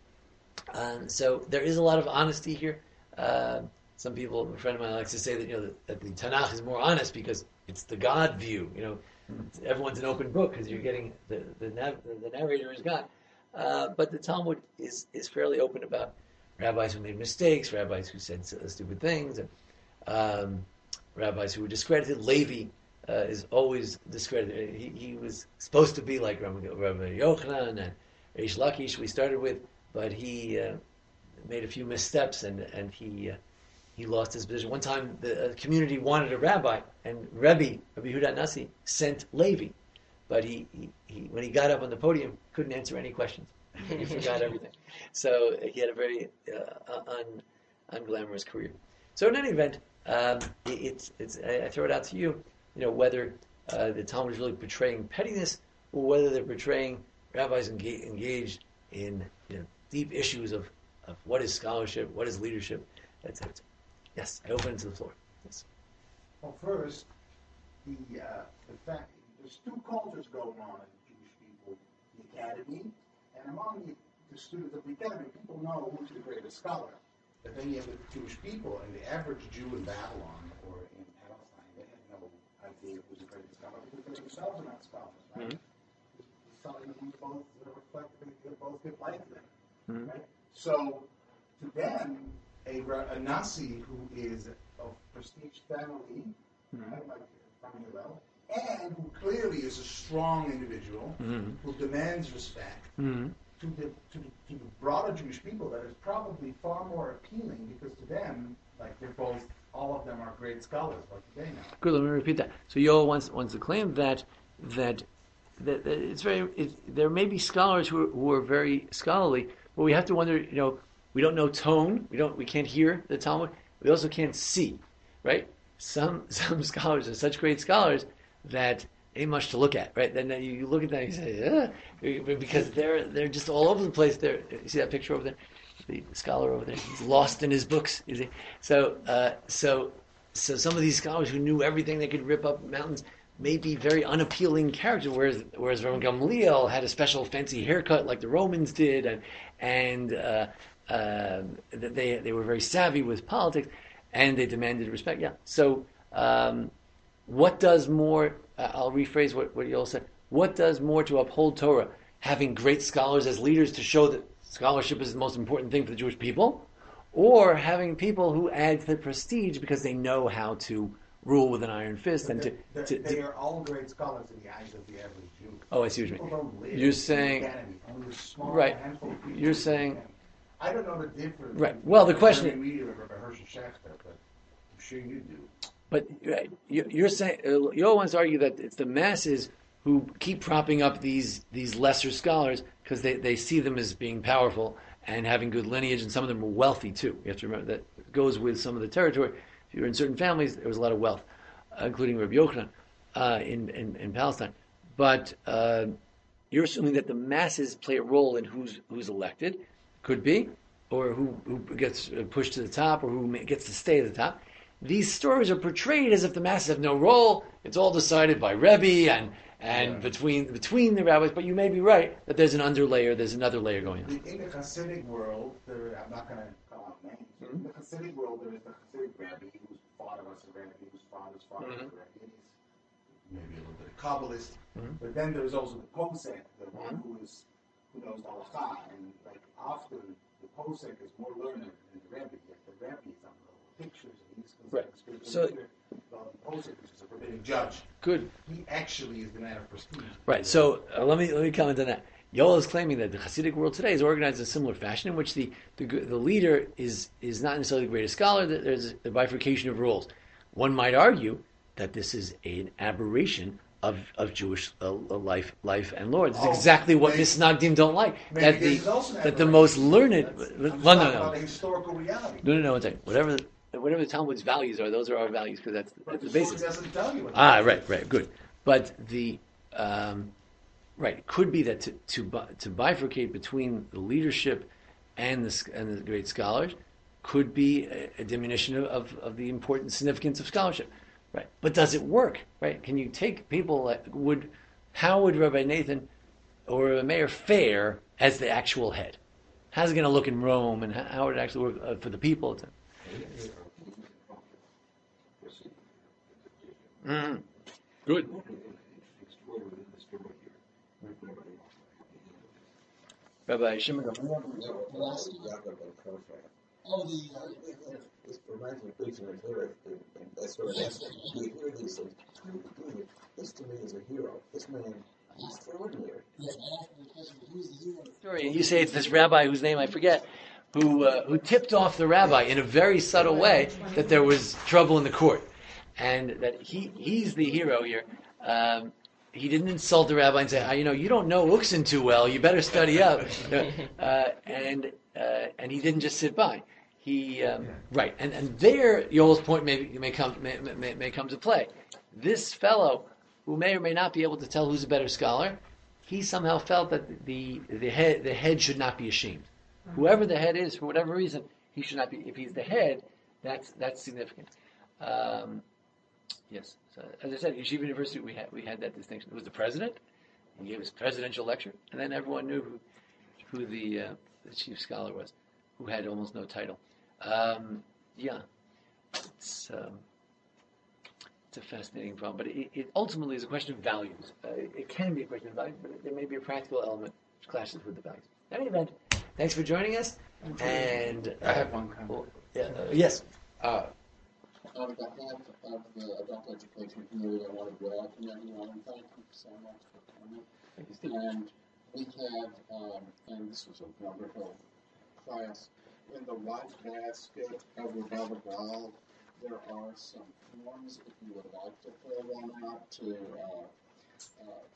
Um, so there is a lot of honesty here. Uh, some people, a friend of mine likes to say that you know that, that the Tanakh is more honest because it's the God view. You know, everyone's an open book because you're getting the the, nav- the narrator is God. Uh, but the Talmud is is fairly open about rabbis who made mistakes, rabbis who said stupid things, and um, rabbis who were discredited. Levi uh, is always discredited. He, he was supposed to be like Rabbi, Rabbi Yochanan and Reish Lakish we started with, but he uh, made a few missteps and and he uh, he lost his position. One time the uh, community wanted a rabbi, and Rebbe, Rabbi Yehuda Nasi, sent Levi, but he, he, he when he got up on the podium couldn't answer any questions. He forgot everything. So he had a very uh, un, unglamorous career. So in any event, um, it, it's, it's, I, I throw it out to you, you know, whether uh, the Talmud is really portraying pettiness or whether they're portraying rabbis engage, engaged in you know, deep issues of, of what is scholarship, what is leadership, et cetera. Yes, I open it to the floor. Yes. Well, first, the uh, the fact there's two cultures going on in Jewish people: the academy, and among the, the students of the academy, people know who's the greatest scholar. But then you have the Jewish people, and the average Jew in Babylon or in Palestine, they have no idea who's the greatest scholar because they themselves are not scholars, right? Mm-hmm. Something that we both reflect, they both get like them, mm-hmm. right? So to them, a, a Nasi who is of prestige family, mm-hmm. right, like Samuel, and who clearly is a strong individual, mm-hmm. who demands respect, mm-hmm. to, the, to, the, to the broader Jewish people, that is probably far more appealing because to them, like they're both, all of them are great scholars, like they know. Good, let me repeat that. So Yoel wants wants to claim that that that, that it's very it, there may be scholars who are, who are very scholarly, but we have to wonder, you know. We don't know tone. We don't. We can't hear the Talmud. We also can't see, right? Some some scholars are such great scholars that ain't much to look at, right? Then you look at that and you say, yeah, because they're they're just all over the place. There, you see that picture over there, the scholar over there. He's lost in his books. You see, so uh, so so some of these scholars who knew everything, they could rip up mountains, may be very unappealing characters. Whereas whereas Rabbi Gamliel had a special fancy haircut like the Romans did, and and uh, Uh, they they were very savvy with politics, and they demanded respect. Yeah. So, um, what does more? Uh, I'll rephrase what what Yoel said. What does more to uphold Torah? Having great scholars as leaders to show that scholarship is the most important thing for the Jewish people, or having people who add to the prestige because they know how to rule with an iron fist and to, they're, to, they to are all great scholars in the eyes of the average Jew. Oh, I see what you mean. You're saying You're saying. I don't know the difference. Right. Well, the question. I mean, but I'm sure you do. But right, you're saying you always to argue that it's the masses who keep propping up these these lesser scholars because they, they see them as being powerful and having good lineage, and some of them are wealthy too. You have to remember that goes with some of the territory. If you're in certain families, there was a lot of wealth, uh, including Rabbi Yochanan uh, in, in in Palestine. But uh, you're assuming that the masses play a role in who's who's elected. Could be, or who, who gets pushed to the top, or who gets to stay at the top. these stories are portrayed as if the masses have no role. It's all decided by Rebbe and and Yeah. between between the rabbis. But you may be right that there's an underlayer, there's another layer going on. In in the Hasidic world, there, I'm not going to call out names. but In the Hasidic world, there is the Hasidic Rebbe whose father was a Rebbe, whose father's father was a Mhm. Rebbe. and He's maybe a little bit of Kabbalist. Mhm. But then there's also the Posek, the one who is who knows the Halacha, and like often the Posek is more learned than the Rebbe. Yet the Rebbe is on the pictures, and he's considered Right. a spiritual So- leader. While the Posek, which is a rabbinic judge, Good. he actually is the man of prestige. Right. So uh, let me let me comment on that. Yoel is claiming that the Hasidic world today is organized in a similar fashion, in which the the, the leader is is not necessarily the greatest scholar. That there's a bifurcation of roles. One might argue that this is an aberration of of Jewish uh, life life and law. It's Oh, exactly what maybe- Misnagdim don't like. Maybe That the this is also an that the aberration. most learned. That's- I'm No, just no, talking no. about the historical reality. No, no, no. One second. Whatever the, whatever the Talmud's values are, those are our values because that's, But that's the the story basis. doesn't tell you what Ah, it is. right, right, good. But the um, right it could be that to to, bi- to bifurcate between the leadership and the s- and the great scholars could be a, a diminution of, of, of the important significance of scholarship, right? But does it work, right? Can you take people like would how would Rabbi Nathan or Rabbi Meir fare as the actual head? How's it going to look in Rome, and how, how would it actually work uh, for the people? To, Mhm. Good. Rabbi Shimon. Oh, the, uh, this reminds me of preaching in here, and that's sort of next thing. You hear these things. This to me is a hero. This man, he's extraordinary. Story, and you say it's this rabbi whose name I forget, who uh, who tipped off the rabbi in a very subtle way that there was trouble in the court, and that he he's the hero here. Um, he didn't insult the rabbi and say, ah, you know, you don't know Uxin too well. You better study up. Uh, and uh, and he didn't just sit by. He um, right, and and there Yoel's point may may come may, may, may come to play. This fellow, who may or may not be able to tell who's a better scholar, he somehow felt that the the head the head should not be ashamed. Whoever the head is, for whatever reason, he should not be. If he's the head, that's that's significant. Um, yes, so, as I said, at Yeshiva University we had we had that distinction. It was the president. He gave his presidential lecture, and then everyone knew who who the uh, the chief scholar was, who had almost no title. Um, yeah, it's. Um, It's a fascinating problem, but it, it ultimately is a question of values. Uh, it, it can be a question of values, but there may be a practical element which clashes with the values. In any event, thanks for joining us. And uh, I have one comment. well, yeah, uh, yes, Uh, on behalf of the adult education community, I want to welcome everyone and thank you so much for coming. thank you, Steve. And we have, um, and this was a wonderful class. In the watch basket of Rebel Gal, there are some forms if you would like to fill one out to uh, uh,